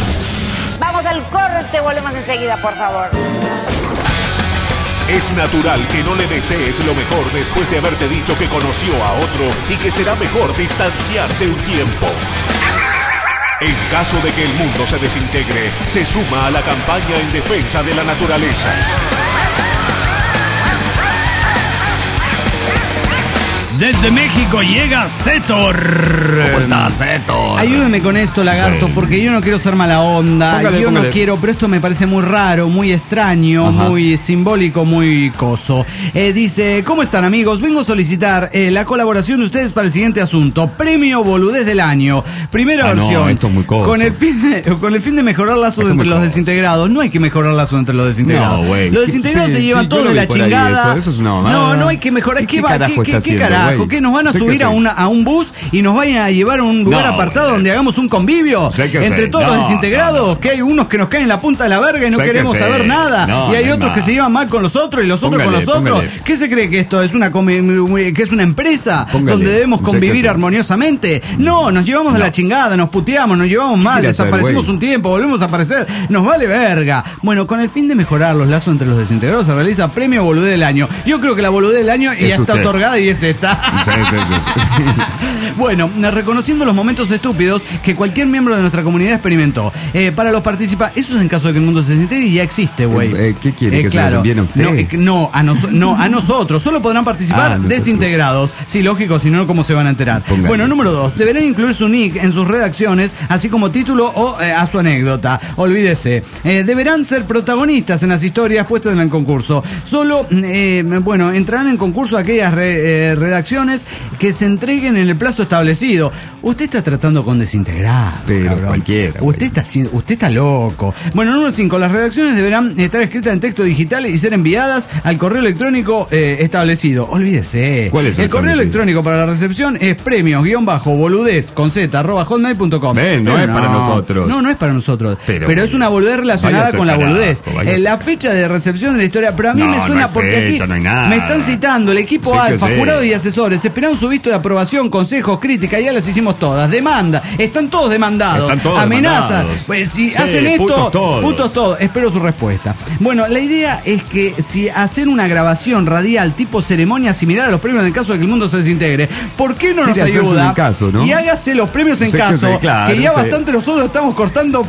Vamos al corte, volvemos enseguida, por favor. Es natural que no le desees lo mejor después de haberte dicho que conoció a otro y que será mejor distanciarse un tiempo. En caso de que el mundo se desintegre, se suma a la campaña en defensa de la naturaleza. Desde México llega Zetor. ¿Cómo estás, Zetor? Ayúdeme con esto, lagarto, Sí. porque yo no quiero ser mala onda. Póngale, yo póngale. no quiero, pero esto me parece muy raro, muy extraño, Ajá. muy simbólico, muy coso. Eh, dice, ¿cómo están, amigos? Vengo a solicitar eh, la colaboración de ustedes para el siguiente asunto. Premio Boludez del Año. Primera Ah, no, versión. esto es muy coso. Con el fin de, con el fin de mejorar lazos Esto es entre muy los coso. desintegrados. No hay que mejorar lazos entre los desintegrados. No, güey. Los desintegrados Sí, se llevan sí, todo yo de lo la vi por ahí, chingada. eso, eso es una mamada. No, no hay que mejorar. ¿Qué ¿Qué, va? carajo ¿Qué, qué, está qué haciendo, carajo? güey? ¿Qué nos van a Sé que subir sé. a, una, a un bus y nos vayan a llevar a un lugar No, apartado güey. donde hagamos un convivio Sé que entre sé. todos los No, desintegrados? no, no. Que hay unos que nos caen en la punta de la verga y no Sé que queremos sé. saber nada. No, y hay no hay otros más. que se llevan mal con los otros y los otros Póngale, con los otros. póngale. ¿Qué se cree que esto es una comi- que es una empresa Póngale. donde debemos Sé que convivir sé. armoniosamente? No, nos llevamos de No. la chingada, nos puteamos, nos llevamos mal, quiere hacer, desaparecimos güey? un tiempo, volvemos a aparecer, nos vale verga. Bueno, con el fin de mejorar los lazos entre los desintegrados se realiza Premio Boludez del Año. Yo creo que la Boludez del Año ya Es está usted. otorgada y es esta. Sí, sí, sí. Bueno, reconociendo los momentos estúpidos que cualquier miembro de nuestra comunidad experimentó. Eh, para los participantes, eso es en caso de que el mundo se desintegre y ya existe, güey. Eh, eh, ¿qué quiere, que se los envíen a usted? No, eh, no, a nos- no, a nosotros. Solo podrán participar Ah, nosotros. desintegrados. Sí, lógico, si no, ¿cómo se van a enterar? Póngale. Bueno, número dos. Deberán incluir su nick en sus redacciones, así como título o eh, a su anécdota. Olvídese. Eh, deberán ser protagonistas en las historias puestas en el concurso. Solo, eh, bueno, entrarán en concurso aquellas re- eh, redacciones que se entreguen en el plazo establecido. Usted está tratando con desintegrar. Pero cualquiera, güey. Usted está, chi- usted está loco. Bueno, número cinco. Las redacciones deberán estar escritas en texto digital y ser enviadas al correo electrónico eh, establecido. Olvídese. ¿Cuál es el el correo establecido? electrónico para la recepción es premios-boludez con z arroba hotmail punto com. Ven, no Pero es para nosotros. No, no es para nosotros. Pero, Pero- es una boludez relacionada Váyase con la al boludez. carajo, váyase. Eh, la fecha de recepción de la historia, pero a mí No, me no suena hay porque fecha, aquí no hay nada. me están citando el equipo Sí que Alfa, sí. jurado y asesores. Esperaron su visto de aprobación, consejos, críticas, ya las hicimos todas. Demanda, están todos demandados. Están todos Amenazas. demandados. Pues si Sí, hacen esto, putos todos. putos todos. Espero su respuesta. Bueno, la idea es que si hacen una grabación radial tipo ceremonia similar a los premios en caso de que el mundo se desintegre, ¿por qué no nos Quiere hacerse ayuda? en caso, ¿no? Y hágase los premios en Sé que caso, sí, claro, que ya sí. bastante nosotros estamos cortando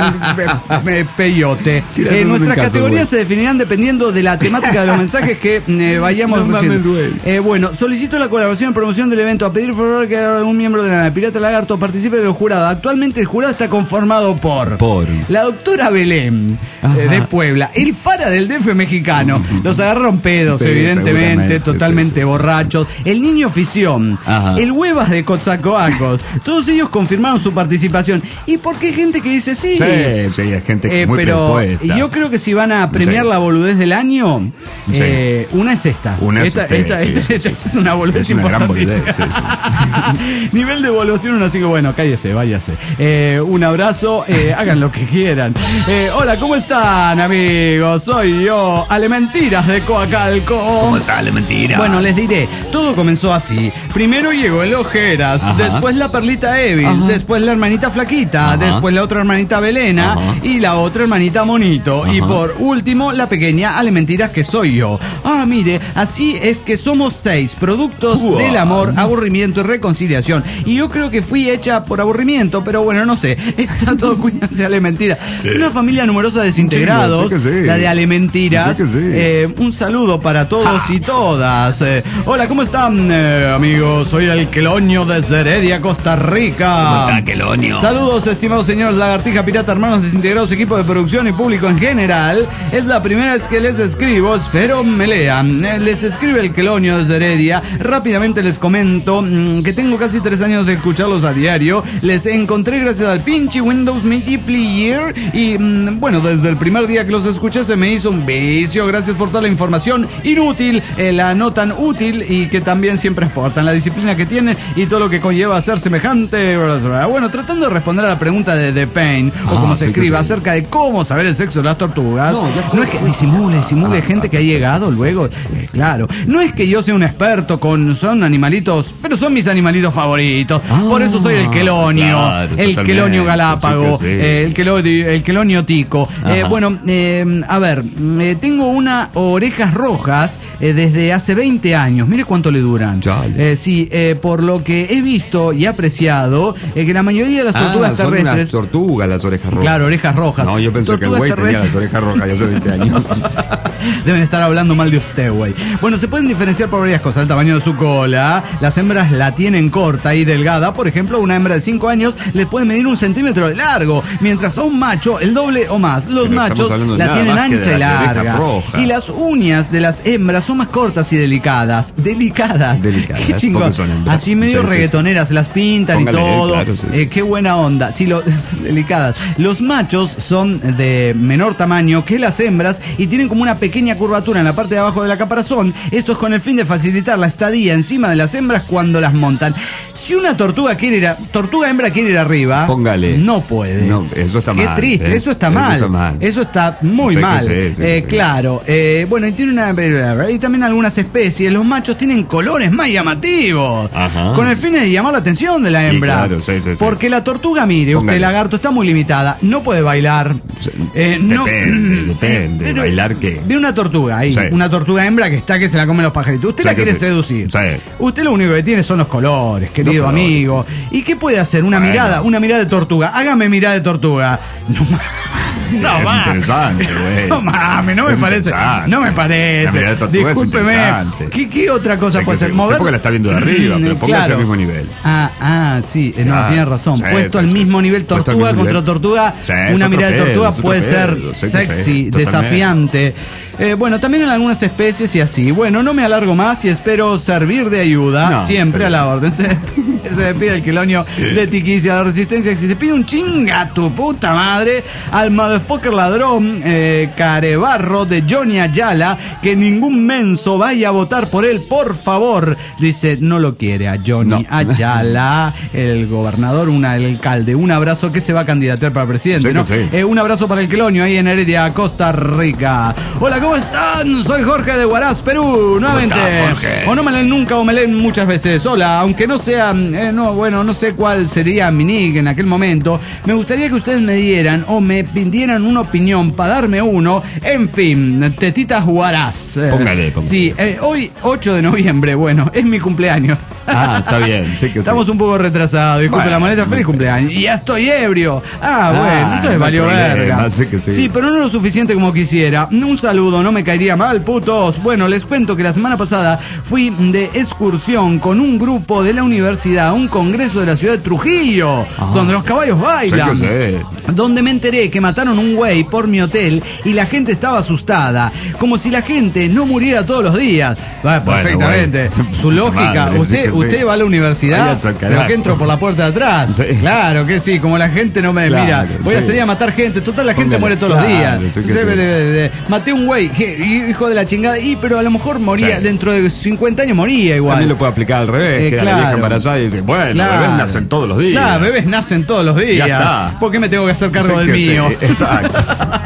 pe- peyote. Quiere Eh, hacerse nuestras en caso, categorías güey. se definirán dependiendo de la temática de los mensajes que eh, vayamos No mames, recibiendo. güey. Eh, bueno, solicito la colaboración y promoción del evento. A pedir por favor que algún miembro de la Pirata Lagarto participe del jurado. Actualmente el jurado está conformado por, Por. la doctora Belén eh, Ajá. de Puebla, el Fara del D F mexicano. Los agarraron pedos, Sí, evidentemente, seguramente, totalmente sí, sí. borrachos. El niño Fisión, Ajá. el Huevas de Cotzacoacos. Todos ellos confirmaron su participación. ¿Y por qué hay gente que dice sí? Sí, sí, hay gente Eh, muy pero predispuesta. yo creo que si van a premiar Sí. la boludez del año, Sí. eh, una es esta. Una es esta, usted, esta- sí, esta- sí, esta sí, es sí. una boludez Es una gran importantísima. boludez, sí, Nivel de evaluación uno, así que bueno, cállese, váyase. Eh, un abrazo, eh, hagan lo que quieran. Eh, hola, ¿cómo están, amigos? Soy yo, Ale Mentiras de Coacalco. ¿Cómo está la mentira? Bueno, les diré, todo comenzó así. Primero llegó el Ojeras, Ajá. después la Perlita Evil, Ajá. después la hermanita Flaquita, Ajá. después la otra hermanita Belena Ajá. y la otra hermanita Monito. Ajá. Y por último, la pequeña Ale Mentiras que soy yo. Ah, mire, así es que somos seis productos Wow. del amor, aburrimiento y reconciliación. Y yo creo que fui hecha por aburrimiento, pero bueno, no sé. Está todo cuídense, Ale Mentiras. Una familia numerosa de desintegrados, Sí, sé que sí. la de Ale Mentiras. Sé que sí. Eh, un saludo para todos y todas. Eh, hola, ¿cómo están, eh, amigos? Soy el Queloño desde Heredia, Costa Rica. ¿Cómo está, Queloño? Saludos, estimados señores Lagartija, Pirata, hermanos desintegrados, equipo de producción y público en general. Es la primera vez que les escribo, espero me lean. Eh, Les escribe el Queloño desde Heredia. Rápidamente les comento mm, que tengo casi tres años de escucharlos a diario. Les encontré gracias al pinche Windows Media Player y mm, bueno, desde el primer día que los escuché se me hizo un vicio. Gracias por toda la información inútil, eh, la no tan útil y que también siempre exportan, la disciplina que tienen y todo lo que conlleva ser semejante. Bueno, tratando de responder a la pregunta de The Pain, o Ah, como se sí que escriba, sí. acerca de cómo saber el sexo de las tortugas. No, ya No es que disimule, disimule gente que ha llegado luego. Eh, claro, no es que yo sea un experto con, son animalitos, pero son mis animalitos. animalitos favoritos. Ah, Por eso soy el quelonio, claro, el totalmente. quelonio galápago, Sí que sí. eh, el, quelonio, el quelonio tico. Eh, Ajá. bueno, eh, a ver, eh, tengo unas orejas rojas eh, desde hace veinte años. Mire cuánto le duran. Chale. Eh, sí, eh, por lo que he visto y apreciado eh, que la mayoría de las tortugas ah, son terrestres... unas tortugas las orejas rojas. Claro, orejas rojas. No, yo pensé que el Tortugas güey tenía terrestres- las orejas rojas ya hace veinte años. Deben estar hablando mal de usted, güey. Bueno, se pueden diferenciar por varias cosas. El tamaño de su cola. Las hembras la tienen corta y delgada. Por ejemplo, una hembra de cinco años les puede medir un centímetro de largo. Mientras a un macho, el doble o más. Los Pero estamos machos hablando de la nada tienen más que de ancha y las orejas larga. rojas. Y las uñas de las hembras son más cortas y delicadas. Delicadas. Delicadas, Qué chingón. porque son hembras. Así medio Sí, sí, sí. reggaetoneras, las pintan Póngale, y todo. claro, sí, sí. Eh, qué buena onda. Sí, lo, delicadas. Los machos son de menor tamaño que las hembras y tienen como una pequeña curvatura en la parte de abajo de la caparazón. Esto es con el fin de facilitar la estadía encima de las hembras cuando las montan. Si una tortuga quiere ir a, tortuga hembra quiere ir arriba, Póngale. no puede. No, eso está Qué mal, triste, ¿eh? eso está Eso mal. está mal. Eso está muy Sé que mal. sí, sé que Eh, sí. claro. Eh, bueno, y tiene una y también algunas especies. Los machos tienen colores más llamativos. Ajá. Con el fin de llamar la atención de la Y hembra. claro, sí, sí, sí. Porque la tortuga, mire, Póngale. usted lagarto está muy limitada. No puede bailar. Sí, Eh, no, depende, depende. Pero ¿Bailar qué? Ve una tortuga ahí, Sí. una tortuga hembra que está que se la comen los pajaritos. Usted Sí, la que quiere sí. seducir. Sí. Usted lo único que tiene son los colores, querido Los colores. amigo. ¿Y qué puede hacer? Una Bueno. mirada, una mirada de tortuga. Hágame mirada de tortuga. No ma- No, Es ma- interesante, güey. No mames, no me Es parece. interesante. No me parece. La mirada de tortuga es Discúlpeme. interesante. ¿Qué, ¿Qué otra cosa Sí, puede que ser? sí. Usted porque la está viendo de arriba, pero póngase al mismo nivel. Ah, ah, sí, eh, no, Claro. tiene razón. Sí, Puesto sí, al sí. mismo nivel Puesto al tortuga mismo contra nivel. tortuga, Sí, es una otro mirada de pedo, tortuga es otro puede pedo. ser Sí, que sí, sexy, totalmente. desafiante. Eh, bueno, también en algunas especies y así. Bueno, no me alargo más y espero servir de ayuda. No, siempre pero- a la orden. Se, se despide el quelonio de Tiquicia, la resistencia. Si te pide un chinga tu puta madre al motherfucker ladrón eh, carebarro de Johnny Ayala, que ningún menso vaya a votar por él, por favor. Dice, no lo quiere a Johnny No. Ayala, el gobernador, una, el alcalde. Un abrazo que se va a candidatear para presidente, Sí, ¿no? que sí. Eh, un abrazo para el quelonio ahí en Heredia, Costa Rica. Hola, ¿cómo están? Soy Jorge de Huaraz, Perú, nuevamente. estás, Jorge? O no me leen nunca o me leen muchas veces. Hola, aunque no sea, eh, no, bueno, no sé cuál sería mi nick en aquel momento. Me gustaría que ustedes me dieran o me pidieran una opinión para darme uno. En fin, Tetitas Huaraz. Eh, Póngale, póngale. Sí, eh, hoy ocho de noviembre, bueno, es mi cumpleaños. Ah, está bien. Sí que Estamos sí. un poco retrasados, disculpe Bueno, la molestia, feliz no sé. cumpleaños. Y ya estoy ebrio. Ah, bueno, Ah, entonces no hay valió problema, verga. sí que sí. pero no lo suficiente como quisiera. Un saludo, no me caería mal, putos. Bueno, les cuento que la semana pasada fui de excursión con un grupo de la universidad a un congreso de la ciudad de Trujillo, Ah. donde los caballos bailan. Sí que sí. Donde me enteré que mataron un güey por mi hotel y la gente estaba asustada. Como si la gente no muriera todos los días. Va, Bueno, perfectamente. güey. Su lógica. Madre, usted sí que sí. usted va a la universidad. Váyase al Pero carajo. que entro por la puerta de atrás. Sí. Claro que sí, como la gente no me Claro, mira. Voy a sí. salir a matar gente. Total, la gente Póngale, muere todos claro, los días. sí que Entonces, sí. eh, eh, eh, maté un güey, je- hijo de la chingada. Y pero a lo mejor moría, Sí. dentro de cincuenta años moría igual. También lo puede aplicar al revés. Eh, queda claro. la vieja embarazada y dice, bueno, Claro. bebés nacen todos los días. Claro, bebés nacen todos los días. Ya está. ¿Por qué me tengo que hacer cargo Sí del que sí, mío? exacto.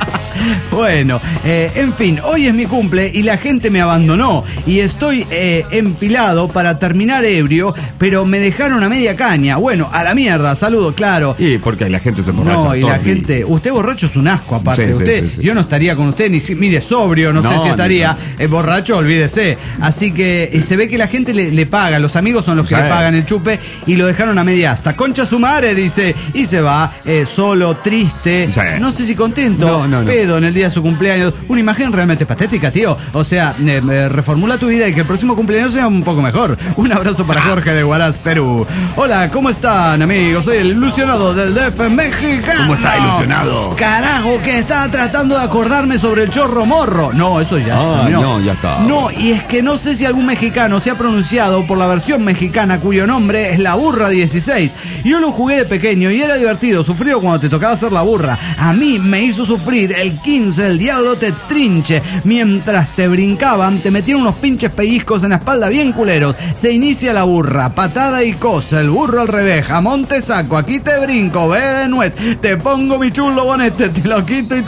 Bueno, eh, en fin, hoy es mi cumple y la gente me abandonó y estoy eh, empilado para terminar ebrio, pero me dejaron a media caña. Bueno, a la mierda, saludo, claro. Y porque la gente se emborracha. No, y todo la el día. gente, usted borracho es un asco aparte. Sí, sí, usted, sí, sí. yo no estaría con usted ni si, mire, sobrio, no, sé No, si estaría, no. eh, borracho, olvídese. Así que y se ve que la gente le, le paga, los amigos son los que Sí. le pagan el chupe y lo dejaron a media asta. Concha su madre, dice, y se va eh, solo, triste, Sí. no sé si contento, No, no, no. pedo en el día de su cumpleaños. Una imagen realmente patética, tío. O sea, eh, eh, reformula tu vida y que el próximo cumpleaños sea un poco mejor. Un abrazo para Jorge de Huaraz, Perú. Hola, ¿cómo están, amigos? Soy el ilusionado del D F mexicano. ¿Cómo está, ilusionado? Carajo, que estaba tratando de acordarme sobre el chorro morro. No, eso ya Ah, terminó. no, ya está. No, y es que no sé si algún mexicano se ha pronunciado por la versión mexicana cuyo nombre es la burra dieciséis. Yo lo jugué de pequeño y era divertido, sufrido cuando te tocaba hacer la burra. A mí me hizo sufrir el quince, el diablo te trinche. Mientras te brincaban, te metían unos pinches pellizcos en la espalda bien culeros. Se inicia la burra, patada y cosa, el burro al revés, jamón te saco, aquí te brinco, ve de nuez, te pongo mi chulo bonete, te lo quito y te...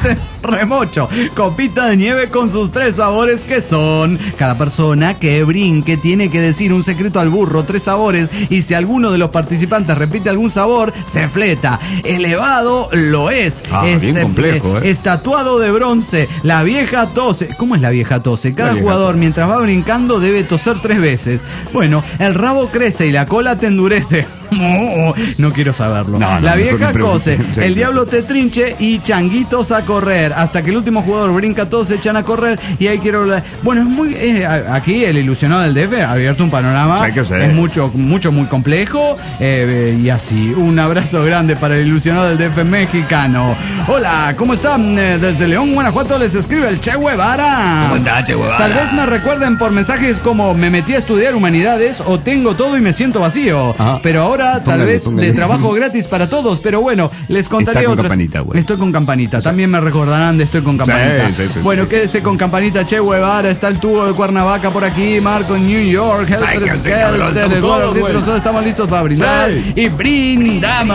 remocho, copita de nieve con sus tres sabores que son. Cada persona que brinque tiene que decir un secreto al burro, tres sabores, y si alguno de los participantes repite algún sabor, se fleta. Elevado lo es. Ah, bien complejo, ¿eh? Estatuado de bronce, la vieja tose. ¿Cómo es la vieja tose? Cada vieja jugador tose. mientras va brincando debe toser tres veces. Bueno, el rabo crece y la cola te endurece. No quiero saberlo. No, no, la mejor vieja no pregunte. cose, Sí, el sí. diablo te trinche y changuitos a correr. Hasta que el último jugador brinca, todos se echan a correr y ahí quiero hablar. Bueno, es muy. Eh, aquí el ilusionado del D F ha abierto un panorama. Sí, que sí. Es mucho, mucho, muy complejo. eh, y así, un abrazo grande para el ilusionado del D F mexicano. Hola, ¿cómo están? Eh, Desde León, Guanajuato les escribe el Che Guevara. ¿Cómo está, Che Guevara? Tal vez me recuerden por mensajes como me metí a estudiar humanidades o tengo todo y me siento vacío. Ajá. Pero ahora tal Póngale, vez póngale. de trabajo gratis para todos. Pero bueno, les contaré Está con otras. campanita, güey. Estoy con campanita. También me recordarán de estoy con campanita. Sí, sí, sí, bueno, sí. quédese con campanita, Che Guevara. Está el tubo de Cuernavaca por aquí. Marco en New York. Helter Sáquense, Skelter, cabrón, estamos el todos, Guardia güey. Nosotros estamos listos para brindar. Sí. Y brindamos.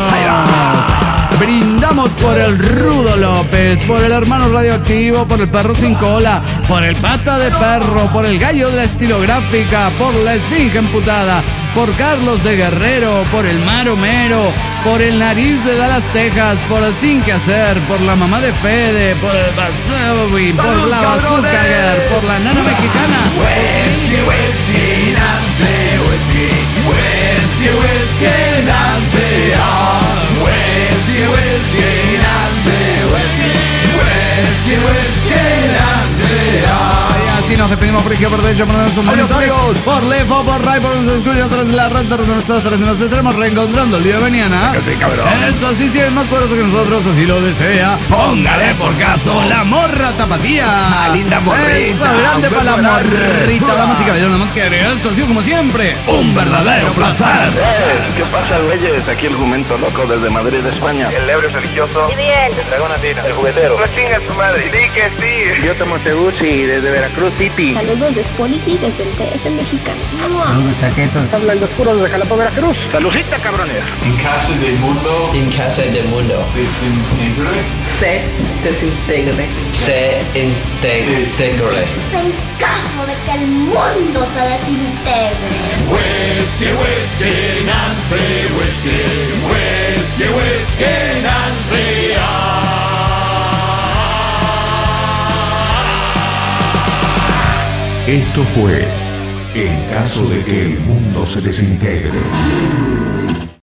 Brindamos por el Rudo López, por el hermano radioactivo, por el perro sin cola, por el pata de perro, por el gallo de la estilográfica, por la esfinge emputada, por Carlos de Guerrero, por el Maromero, por el nariz de Dallas, Texas, por el Sin Que Hacer, por la mamá de Fede, por el Basawi, por ¡Salud, la cabrones! Bazooka, por la nana mexicana. Whisky, whisky, nace, whisky, whisky, whisky, nace, ah, whisky, whisky, nace, whisky, whisky, whisky, nace, ah. Y así nos despedimos por aquí, por derecho, por nuestros monitores, por Lefo, por Ray, por los escuchas tras la red de nosotros. Nos estaremos reencontrando el día de mañana. Sí, cabrón. Eso sí, si es más poderoso que nosotros, así lo desea. Póngale por caso. La morra tapatía. Ah, linda morrita. Eso, grande Un para la beso grande. morrita. Damas y caballeros, nada más que agregar. Esto ha sido como siempre Un verdadero placer. ¿Qué pasa, güeyes? Aquí el jumento loco desde Madrid, España. El ebrio religioso. Y bien. El dragón latino. El juguetero. No chingas tu madre. Sí que sí. Yo tomo Teguchi desde Veracruz City. Saludos de Spolity desde el D F mexicano. Habla el oscuro desde Jalapa, Veracruz. Salucita, cabrones. En casa del mundo En casa del mundo desintegre, se desintegre. se integre. En caso de que el mundo se desintegre. Whisky, whisky, Nancy, whisky, whisky, whisky, Nancy, ah. Esto fue En caso de que el mundo se desintegre.